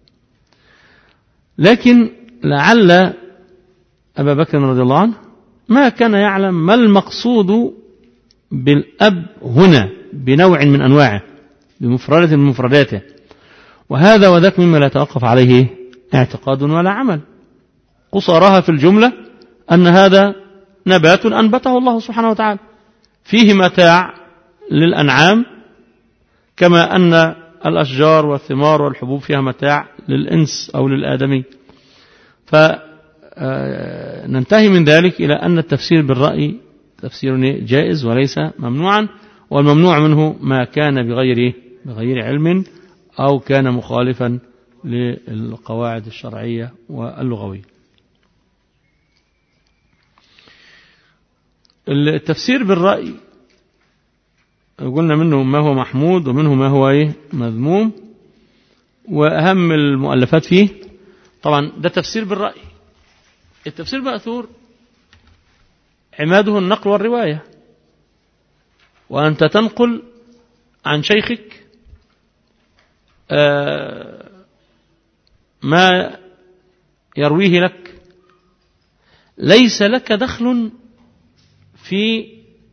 لكن لعل أبا بكر رضي الله عنه ما كان يعلم ما المقصود بالأب هنا بنوع من أنواعه، بمفردة من مفرداته، وهذا وذاك مما لا يتوقف عليه اعتقاد ولا عمل. قصارها في الجملة أن هذا نبات أنبته الله سبحانه وتعالى فيه متاع للأنعام، كما أن الأشجار والثمار والحبوب فيها متاع للإنس أو للآدمي. فننتهي من ذلك إلى أن التفسير بالرأي تفسير جائز وليس ممنوعا، والممنوع منه ما كان بغير علم أو كان مخالفا للقواعد الشرعية واللغوية. التفسير بالرأي قلنا منه ما هو محمود ومنه ما هو مذموم، وأهم المؤلفات فيه طبعا ده تفسير بالرأي. التفسير بالمأثور عماده النقل والرواية، وأنت تنقل عن شيخك ما يرويه لك، ليس لك دخل في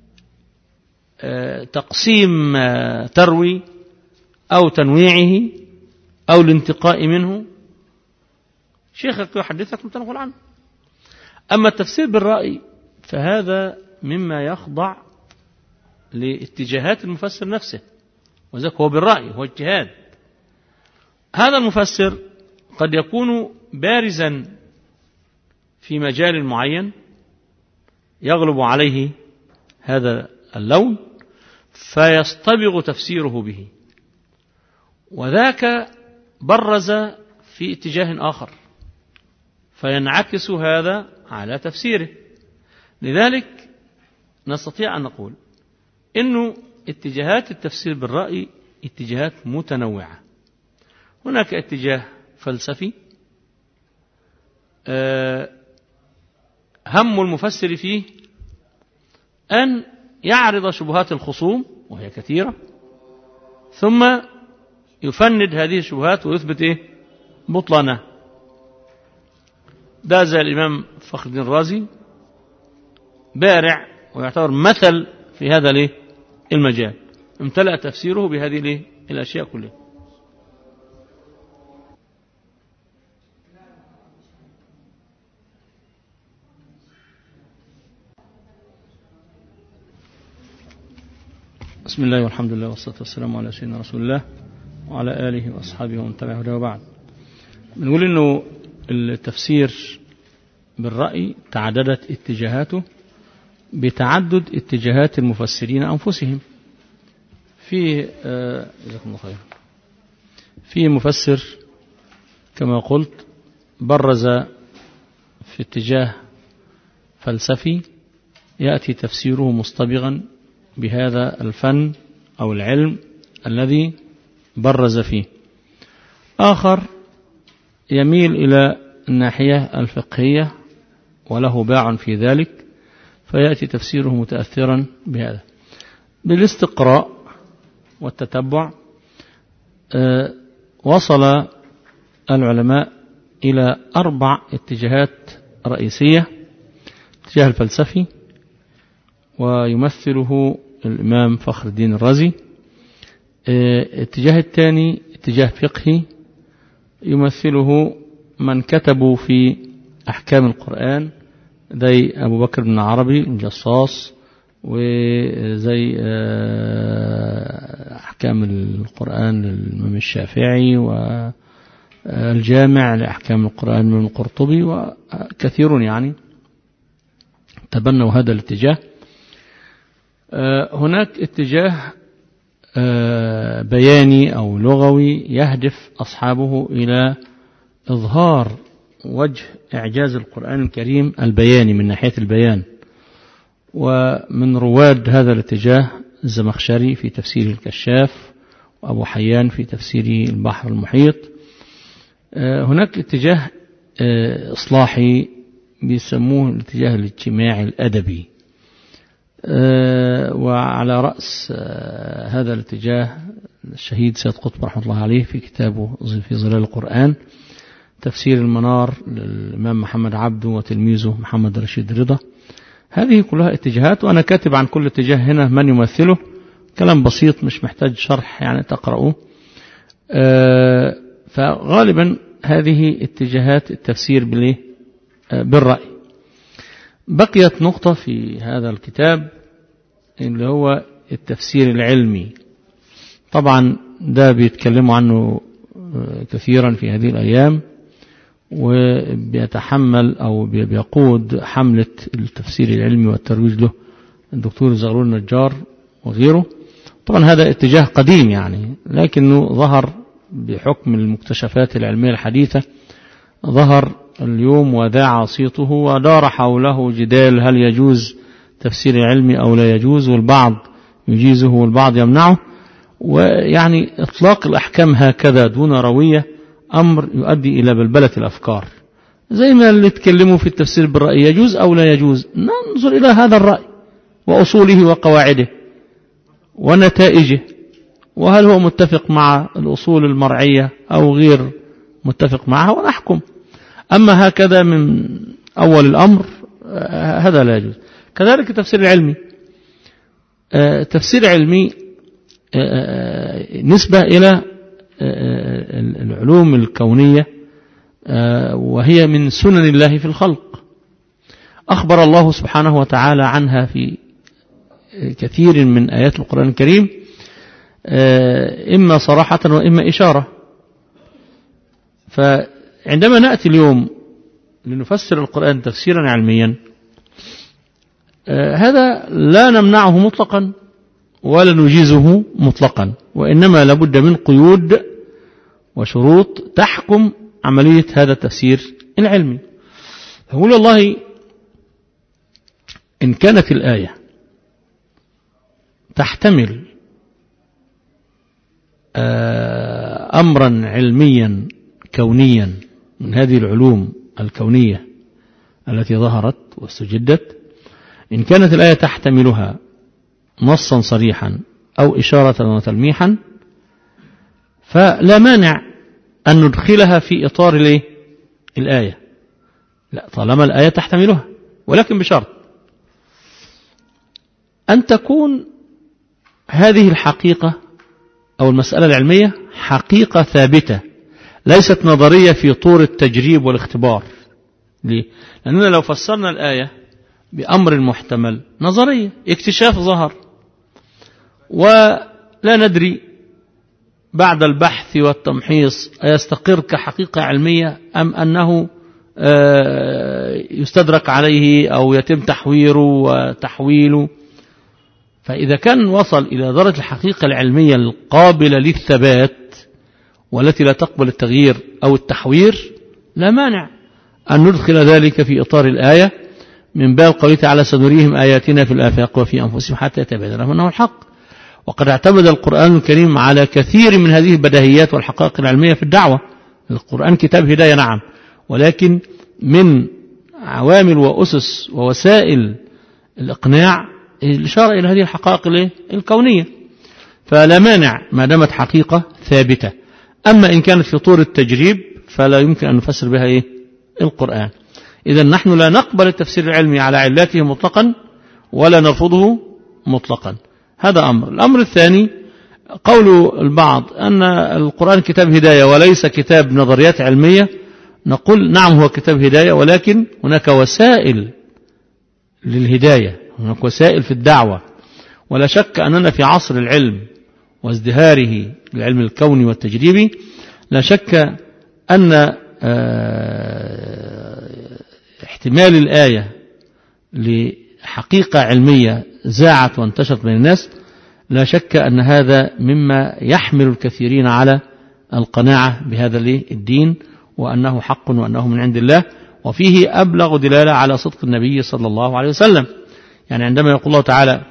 تقسيم تروي أو تنويعه أو الانتقاء منه. شيخك يحدثك وتنقل عنه. أما التفسير بالرأي فهذا مما يخضع لاتجاهات المفسر نفسه، وذلك هو بالرأي، هو اجتهاد. هذا المفسر قد يكون بارزا في مجال معين يغلب عليه هذا اللون فيصطبغ تفسيره به، وذاك برز في اتجاه آخر فينعكس هذا على تفسيره. لذلك نستطيع أن نقول إنه اتجاهات التفسير بالرأي اتجاهات متنوعة. هناك اتجاه فلسفي هم المفسر فيه أن يعرض شبهات الخصوم وهي كثيرة، ثم يفند هذه الشبهات ويثبت بطلانها. ده زي الإمام فخر الدين الرازي، بارع ويعتبر مثل في هذا المجال، امتلأ تفسيره بهذه الأشياء كلها. بسم الله والحمد لله والصلاة والسلام على سيدنا رسول الله وعلى آله وأصحابه ومن تبعه هداه وبعد. بنقول إنه التفسير بالرأي تعددت اتجاهاته بتعدد اتجاهات المفسرين أنفسهم. في جزاكم الله خير، في مفسر كما قلت برز في اتجاه فلسفي يأتي تفسيره مصطبغا بهذا الفن أو العلم الذي برز فيه. آخر يميل إلى الناحية الفقهية وله باع في ذلك فيأتي تفسيره متأثرا بهذا. بالاستقراء والتتبع وصل العلماء إلى 4 اتجاهات رئيسية. الاتجاه الفلسفي ويمثله الإمام فخر الدين الرازي. الاتجاه الثاني اتجاه فقهي يمثله من كتبوا في أحكام القرآن زي أبو بكر بن عربي الجصاص، وزي أحكام القرآن للإمام الشافعي، والجامع لأحكام القرآن من القرطبي، وكثيرون يعني تبنوا هذا الاتجاه. هناك اتجاه بياني أو لغوي يهدف أصحابه إلى إظهار وجه إعجاز القرآن الكريم البياني من ناحية البيان، ومن رواد هذا الاتجاه الزمخشري في تفسير الكشاف، وأبو حيان في تفسير البحر المحيط. هناك اتجاه إصلاحي بيسموه الاتجاه الاجتماعي الأدبي، وعلى رأس هذا الاتجاه الشهيد سيد قطب رحمه الله عليه في كتابه في ظلال القرآن، تفسير المنار للإمام محمد عبده وتلميذه محمد رشيد رضا. هذه كلها اتجاهات، وأنا كاتب عن كل اتجاه هنا من يمثله، كلام بسيط مش محتاج شرح يعني تقرأوه. فغالبا هذه اتجاهات التفسير بالرأي. بقيت نقطة في هذا الكتاب اللي هو التفسير العلمي. طبعا ده بيتكلموا عنه كثيرا في هذه الأيام، وبيتحمل أو بيقود حملة التفسير العلمي والترويج له الدكتور زغلول النجار وغيره. طبعا هذا اتجاه قديم يعني، لكنه ظهر بحكم المكتشفات العلمية الحديثة، ظهر اليوم وذاع صيته ودار حوله جدال هل يجوز تفسير علمي أو لا يجوز، والبعض يجيزه والبعض يمنعه. ويعني إطلاق الأحكام هكذا دون روية أمر يؤدي إلى بلبلة الأفكار، زي ما اللي تكلموا في التفسير بالرأي يجوز أو لا يجوز. ننظر إلى هذا الرأي وأصوله وقواعده ونتائجه، وهل هو متفق مع الأصول المرعية أو غير متفق معها، ونحكم. أما هكذا من أول الأمر هذا لا يجوز. كذلك التفسير العلمي، تفسير علمي نسبة إلى العلوم الكونية، وهي من سنن الله في الخلق، أخبر الله سبحانه وتعالى عنها في كثير من آيات القرآن الكريم إما صراحة وإما إشارة. فعندما نأتي اليوم لنفسر القرآن تفسيرا علميا هذا لا نمنعه مطلقا ولا نجيزه مطلقا، وإنما لابد من قيود وشروط تحكم عملية هذا التفسير العلمي. فقول الله إن كانت الآية تحتمل أمرا علميا كونيا من هذه العلوم الكونية التي ظهرت واستجدت، إن كانت الآية تحتملها نصا صريحا أو إشارة وتلميحا فلا مانع أن ندخلها في إطار الآية، لا طالما الآية تحتملها، ولكن بشرط أن تكون هذه الحقيقة أو المسألة العلمية حقيقة ثابتة ليست نظرية في طور التجريب والاختبار. ليه؟ لأننا لو فسرنا الآية بأمر محتمل نظرية اكتشاف ظهر ولا ندري بعد البحث والتمحيص يستقر كحقيقة علمية أم أنه يستدرك عليه أو يتم تحويره وتحويله. فإذا كان وصل إلى درجة الحقيقة العلمية القابلة للثبات والتي لا تقبل التغيير أو التحوير لا مانع أن ندخل ذلك في إطار الآية من باب قوله تعالى سنريهم آياتنا في الآفاق وفي أنفسهم حتى يتبين لهم أنه الحق. وقد اعتمد القرآن الكريم على كثير من هذه البديهيات والحقائق العلمية في الدعوة. القرآن كتاب هداية نعم، ولكن من عوامل وأسس ووسائل الإقناع الإشارة إلى هذه الحقائق الكونية، فلا مانع ما دامت حقيقة ثابتة. أما إن كانت في طور التجريب فلا يمكن أن نفسر بها القرآن. إذا نحن لا نقبل التفسير العلمي على علاته مطلقا ولا نرفضه مطلقا. هذا أمر. الأمر الثاني قول البعض أن القرآن كتاب هداية وليس كتاب نظريات علمية. نقول نعم هو كتاب هداية، ولكن هناك وسائل للهداية، هناك وسائل في الدعوة. ولا شك أننا في عصر العلم وازدهاره العلم الكوني والتجريبي لا شك أن احتمال الآية لحقيقة علمية زاعت وانتشرت بين الناس لا شك أن هذا مما يحمل الكثيرين على القناعة بهذا الدين وأنه حق وأنه من عند الله، وفيه أبلغ دلالة على صدق النبي صلى الله عليه وسلم. يعني عندما يقول الله تعالى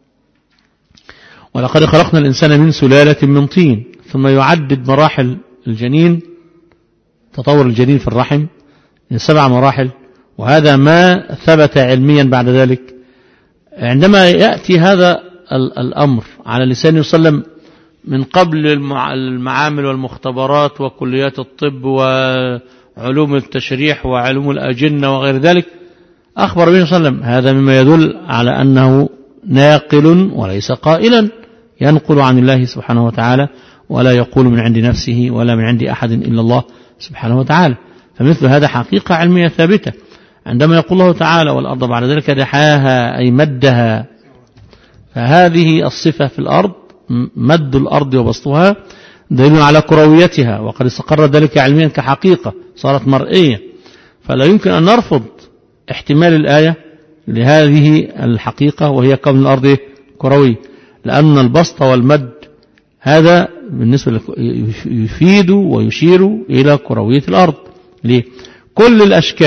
ولقد خلقنا الإنسان من سلالة من طين، ثم يعدد مراحل الجنين، تطور الجنين في الرحم 7 مراحل، وهذا ما ثبت علميا بعد ذلك. عندما يأتي هذا الأمر على لسان وسلم من قبل المعامل والمختبرات وكليات الطب وعلوم التشريح وعلوم الأجنة وغير ذلك، أخبر به صلى الله عليه وسلم هذا مما يدل على أنه ناقل وليس قائلا، ينقل عن الله سبحانه وتعالى ولا يقول من عند نفسه ولا من عند أحد إلا الله سبحانه وتعالى. فمثل هذا حقيقة علمية ثابتة. عندما يقول الله تعالى والأرض بعد ذلك دحاها أي مدها، فهذه الصفة في الأرض مد الأرض وبسطها دليل على كرويتها، وقد استقر ذلك علميا كحقيقة صارت مرئية. فلا يمكن أن نرفض احتمال الآية لهذه الحقيقة وهي كون الأرض كروي، لأن البسط والمد هذا بالنسبة يفيد ويشير إلى كروية الأرض. ليه؟ كل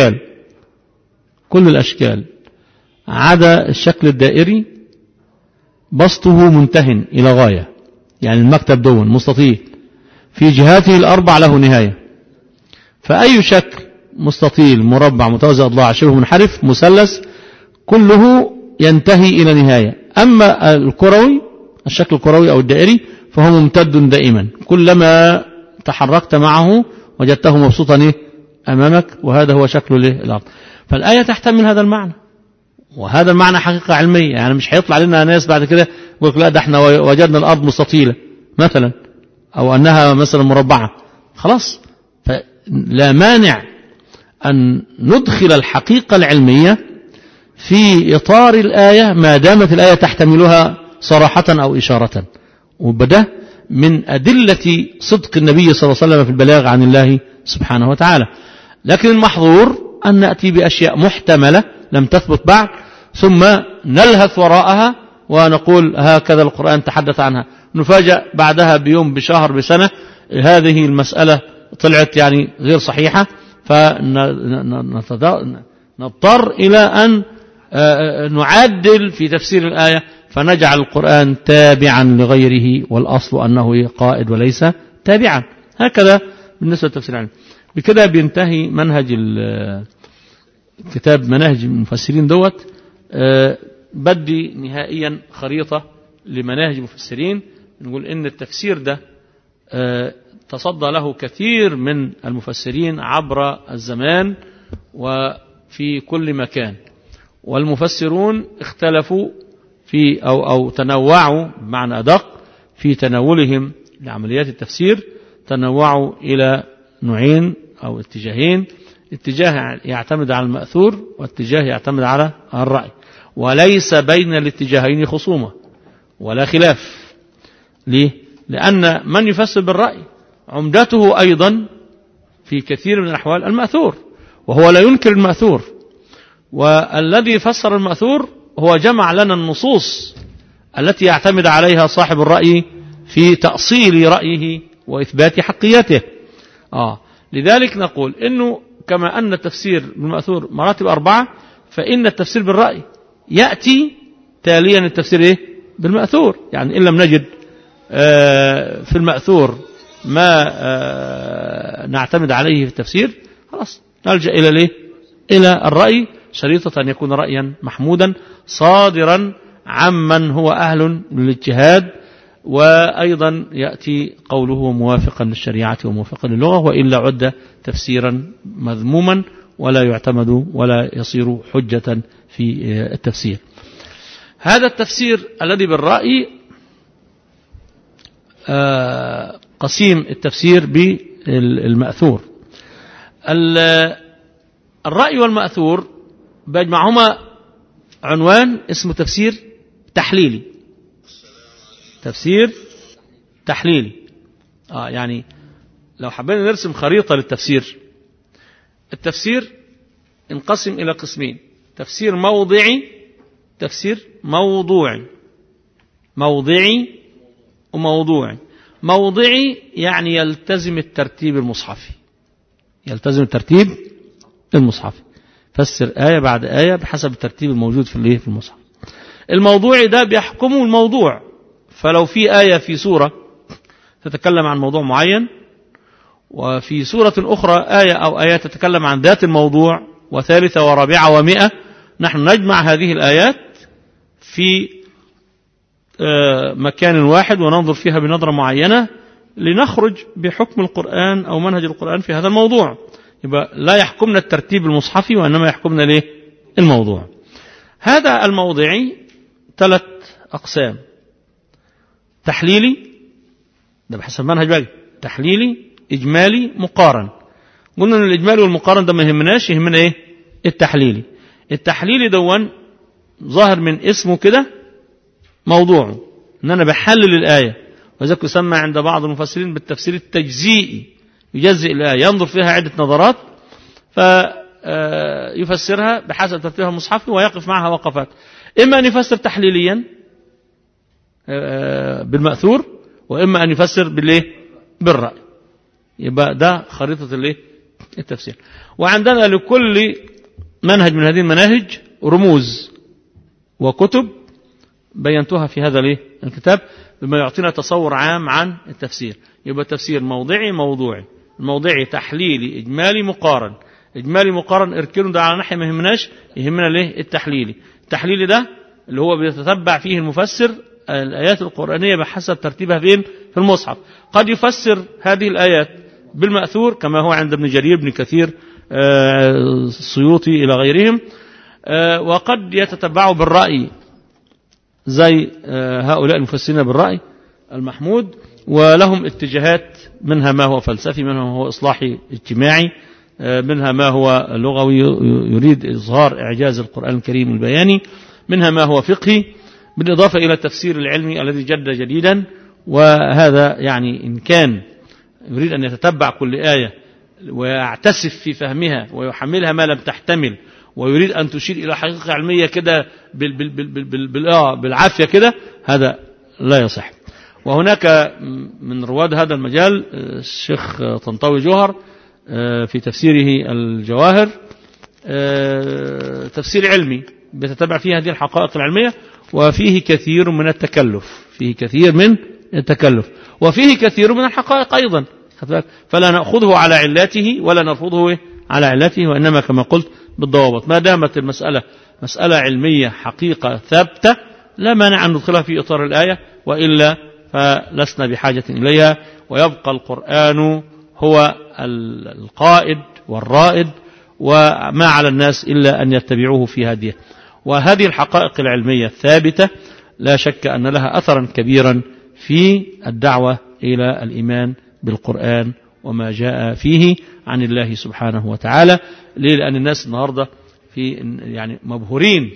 الأشكال عدا الشكل الدائري بسطه منتهن إلى غاية، يعني المكتب دون مستطيل في جهاته الأربع له نهاية، فأي شكل مستطيل مربع متوازي أضلاع شبه منحرف مثلث كله ينتهي إلى نهاية. أما الكروي الشكل الكروي أو الدائري فهو ممتد دائما، كلما تحركت معه وجدته مبسوطا أمامك، وهذا هو شكل الأرض. فالآية تحتمل هذا المعنى، وهذا المعنى حقيقة علمية. يعني مش هيطلع لنا ناس بعد كده يقول لا ده احنا وجدنا الأرض مستطيلة مثلا أو أنها مثلا مربعة، خلاص. فلا مانع أن ندخل الحقيقة العلمية في إطار الآية ما دامت الآية تحتملها صراحة أو إشارة، وبده من أدلة صدق النبي صلى الله عليه وسلم في البلاغ عن الله سبحانه وتعالى. لكن المحظور أن نأتي بأشياء محتملة لم تثبت بعد ثم نلهث وراءها ونقول هكذا القرآن تحدث عنها، نفاجأ بعدها بيوم بشهر بسنة هذه المسألة طلعت يعني غير صحيحة، فنضطر إلى أن نعدل في تفسير الآية فنجعل القرآن تابعا لغيره، والأصل أنه قائد وليس تابعا. هكذا بالنسبة للتفسير العلمي. بكده بينتهي منهج كتاب مناهج المفسرين دوت. بدي نهائيا خريطة لمناهج المفسرين. نقول إن التفسير ده تصدى له كثير من المفسرين عبر الزمان وفي كل مكان، والمفسرون اختلفوا في أو تنوعوا بمعنى أدق في تناولهم لعمليات التفسير، تنوعوا إلى نوعين أو اتجاهين: اتجاه يعتمد على المأثور واتجاه يعتمد على الرأي، وليس بين الاتجاهين خصومة ولا خلاف. ليه؟ لأن من يفسر بالرأي عمدته أيضا في كثير من الأحوال المأثور، وهو لا ينكر المأثور، والذي فسر المأثور هو جمع لنا النصوص التي يعتمد عليها صاحب الرأي في تأصيل رأيه وإثبات حقيته. لذلك نقول إنه كما أن التفسير بالمأثور مراتب 4، فإن التفسير بالرأي يأتي تاليا التفسير بالمأثور. يعني إن لم نجد في المأثور ما نعتمد عليه في التفسير خلاص نلجأ إلى الرأي، شريطة أن يكون رأيا محمودا صادرا عمن هو أهل للاجتهاد، وأيضا يأتي قوله موافقا للشريعة وموافقا للغة، وإلا عد تفسيرا مذموما ولا يعتمد ولا يصير حجة في التفسير. هذا التفسير الذي بالرأي قسيم التفسير بالمأثور. الرأي والمأثور بيجمعهما عنوان اسمه تفسير تحليلي. تفسير تحليلي. يعني لو حبينا نرسم خريطة للتفسير، التفسير انقسم إلى قسمين: تفسير موضعي، تفسير موضوعي. موضعي وموضوعي. موضعي يعني يلتزم الترتيب المصحفي، يلتزم الترتيب المصحفي، فسر آية بعد آية بحسب الترتيب الموجود في المصحف. الموضوعي ده بيحكمه الموضوع، فلو في آية في سورة تتكلم عن موضوع معين، وفي سورة أخرى آية أو آيات تتكلم عن ذات الموضوع، وثالثة ورابعة ومئة، نحن نجمع هذه الآيات في مكان واحد وننظر فيها بنظرة معينة لنخرج بحكم القرآن أو منهج القرآن في هذا الموضوع. يبقى لا يحكمنا الترتيب المصحفي، وإنما يحكمنا الموضوع. هذا الموضعي 3 أقسام: تحليلي، ده بحسب منهج بقى، تحليلي، إجمالي، مقارن. قلنا أن الإجمالي والمقارن ده ما يهمناش، يهمنا التحليلي. التحليلي دون ظاهر من اسمه كده موضوعه ان انا بحلل الآية، وذلك يسمى عند بعض المفسرين بالتفسير التجزئي، يجزئ الآية ينظر فيها عدة نظرات فيفسرها بحسب ترتيبها المصحفي ويقف معها وقفات. إما أن يفسر تحليليا بالمأثور، وإما أن يفسر بالرأي. يبقى ده خريطة التفسير. وعندنا لكل منهج من هذه المناهج رموز وكتب بينتها في هذا الكتاب بما يعطينا تصور عام عن التفسير. يبقى التفسير موضعي موضوعي، الموضعي تحليلي إجمالي مقارن. إجمالي مقارن اركنه ده على ناحية ما يهمناش، يهمنا التحليلي. التحليلي ده اللي هو بيتتبع فيه المفسر الآيات القرآنية بحسب ترتيبها فين في المصحف. قد يفسر هذه الآيات بالمأثور كما هو عند ابن جرير، ابن كثير، السيوطي إلى غيرهم، وقد يتتبعوا بالرأي زي هؤلاء المفسرين بالرأي المحمود، ولهم اتجاهات منها ما هو فلسفي، منها ما هو إصلاحي اجتماعي، منها ما هو لغوي يريد إظهار إعجاز القرآن الكريم البياني، منها ما هو فقهي، بالإضافة إلى التفسير العلمي الذي جد جديدا. وهذا يعني إن كان يريد أن يتتبع كل آية ويعتسف في فهمها ويحملها ما لم تحتمل، ويريد أن تشير إلى حقيقة علمية كده بالعافية كده، هذا لا يصح. وهناك من رواد هذا المجال الشيخ طنطاوي جوهر في تفسيره الجواهر تفسير علمي بيتتبع فيه هذه الحقائق العلمية، وفيه كثير من التكلف، وفيه كثير من الحقائق أيضا، فلا نأخذه على علاته ولا نرفضه على علاته، وإنما كما قلت بالضوابط. ما دامت المسألة مسألة علمية حقيقة ثابتة لا مانع أن ندخلها في إطار الآية، وإلا فلسنا بحاجة إليها، ويبقى القرآن هو القائد والرائد، وما على الناس إلا أن يتبعوه في هديه. وهذه الحقائق العلمية الثابتة لا شك أن لها أثرا كبيرا في الدعوة إلى الإيمان بالقرآن وما جاء فيه عن الله سبحانه وتعالى. ليه؟ لأن الناس النهاردة في يعني مبهورين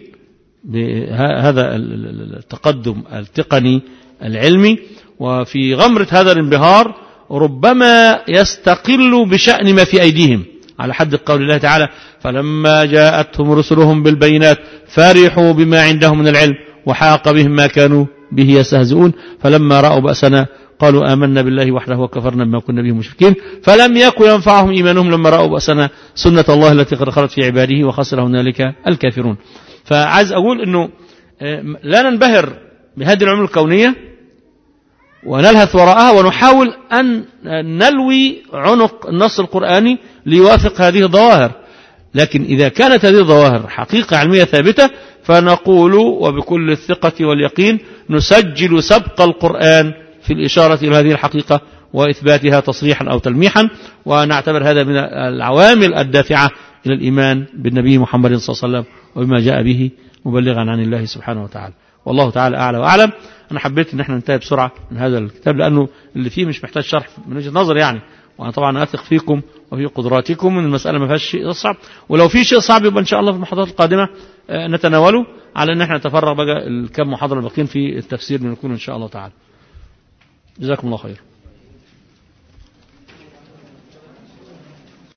بهذا التقدم التقني العلمي، وفي غمرة هذا الانبهار ربما يستقل بشأن ما في أيديهم، على حد قول الله تعالى: فلما جاءتهم رسلهم بالبينات فرحوا بما عندهم من العلم وحاق بهم ما كانوا به يستهزئون فلما رأوا بأسنا قالوا آمنا بالله وحده وكفرنا بما كنا به مشركين فلم يكن ينفعهم إيمانهم لما رأوا بأسنا سنة الله التي قد خلت في عباده وخسر هنالك الكافرون. فعايز أقول أنه لا ننبهر بهذه العلوم الكونية ونلهث وراءها ونحاول أن نلوي عنق النص القرآني ليوافق هذه الظواهر، لكن إذا كانت هذه الظواهر حقيقة علمية ثابتة فنقول وبكل الثقة واليقين نسجل سبق القرآن في الإشارة إلى هذه الحقيقة وإثباتها تصريحا أو تلميحا، ونعتبر هذا من العوامل الدافعة إلى الإيمان بالنبي محمد صلى الله عليه وسلم وبما جاء به مبلغا عن الله سبحانه وتعالى. والله تعالى أعلى وأعلم. أنا حبيت أن احنا ننتهي بسرعة من هذا الكتاب لأنه اللي فيه مش محتاج شرح من وجهة نظر يعني، وأنا طبعا أثق فيكم وفي قدراتكم من المسألة ما فيهاش شيء صعب، ولو في شيء صعب يبقى إن شاء الله في المحاضرات القادمة نتناوله على أن احنا نتفرغ بقى الكم محاضرة الباقين في التفسير بنكون إن شاء الله تعالى. جزاكم الله خير.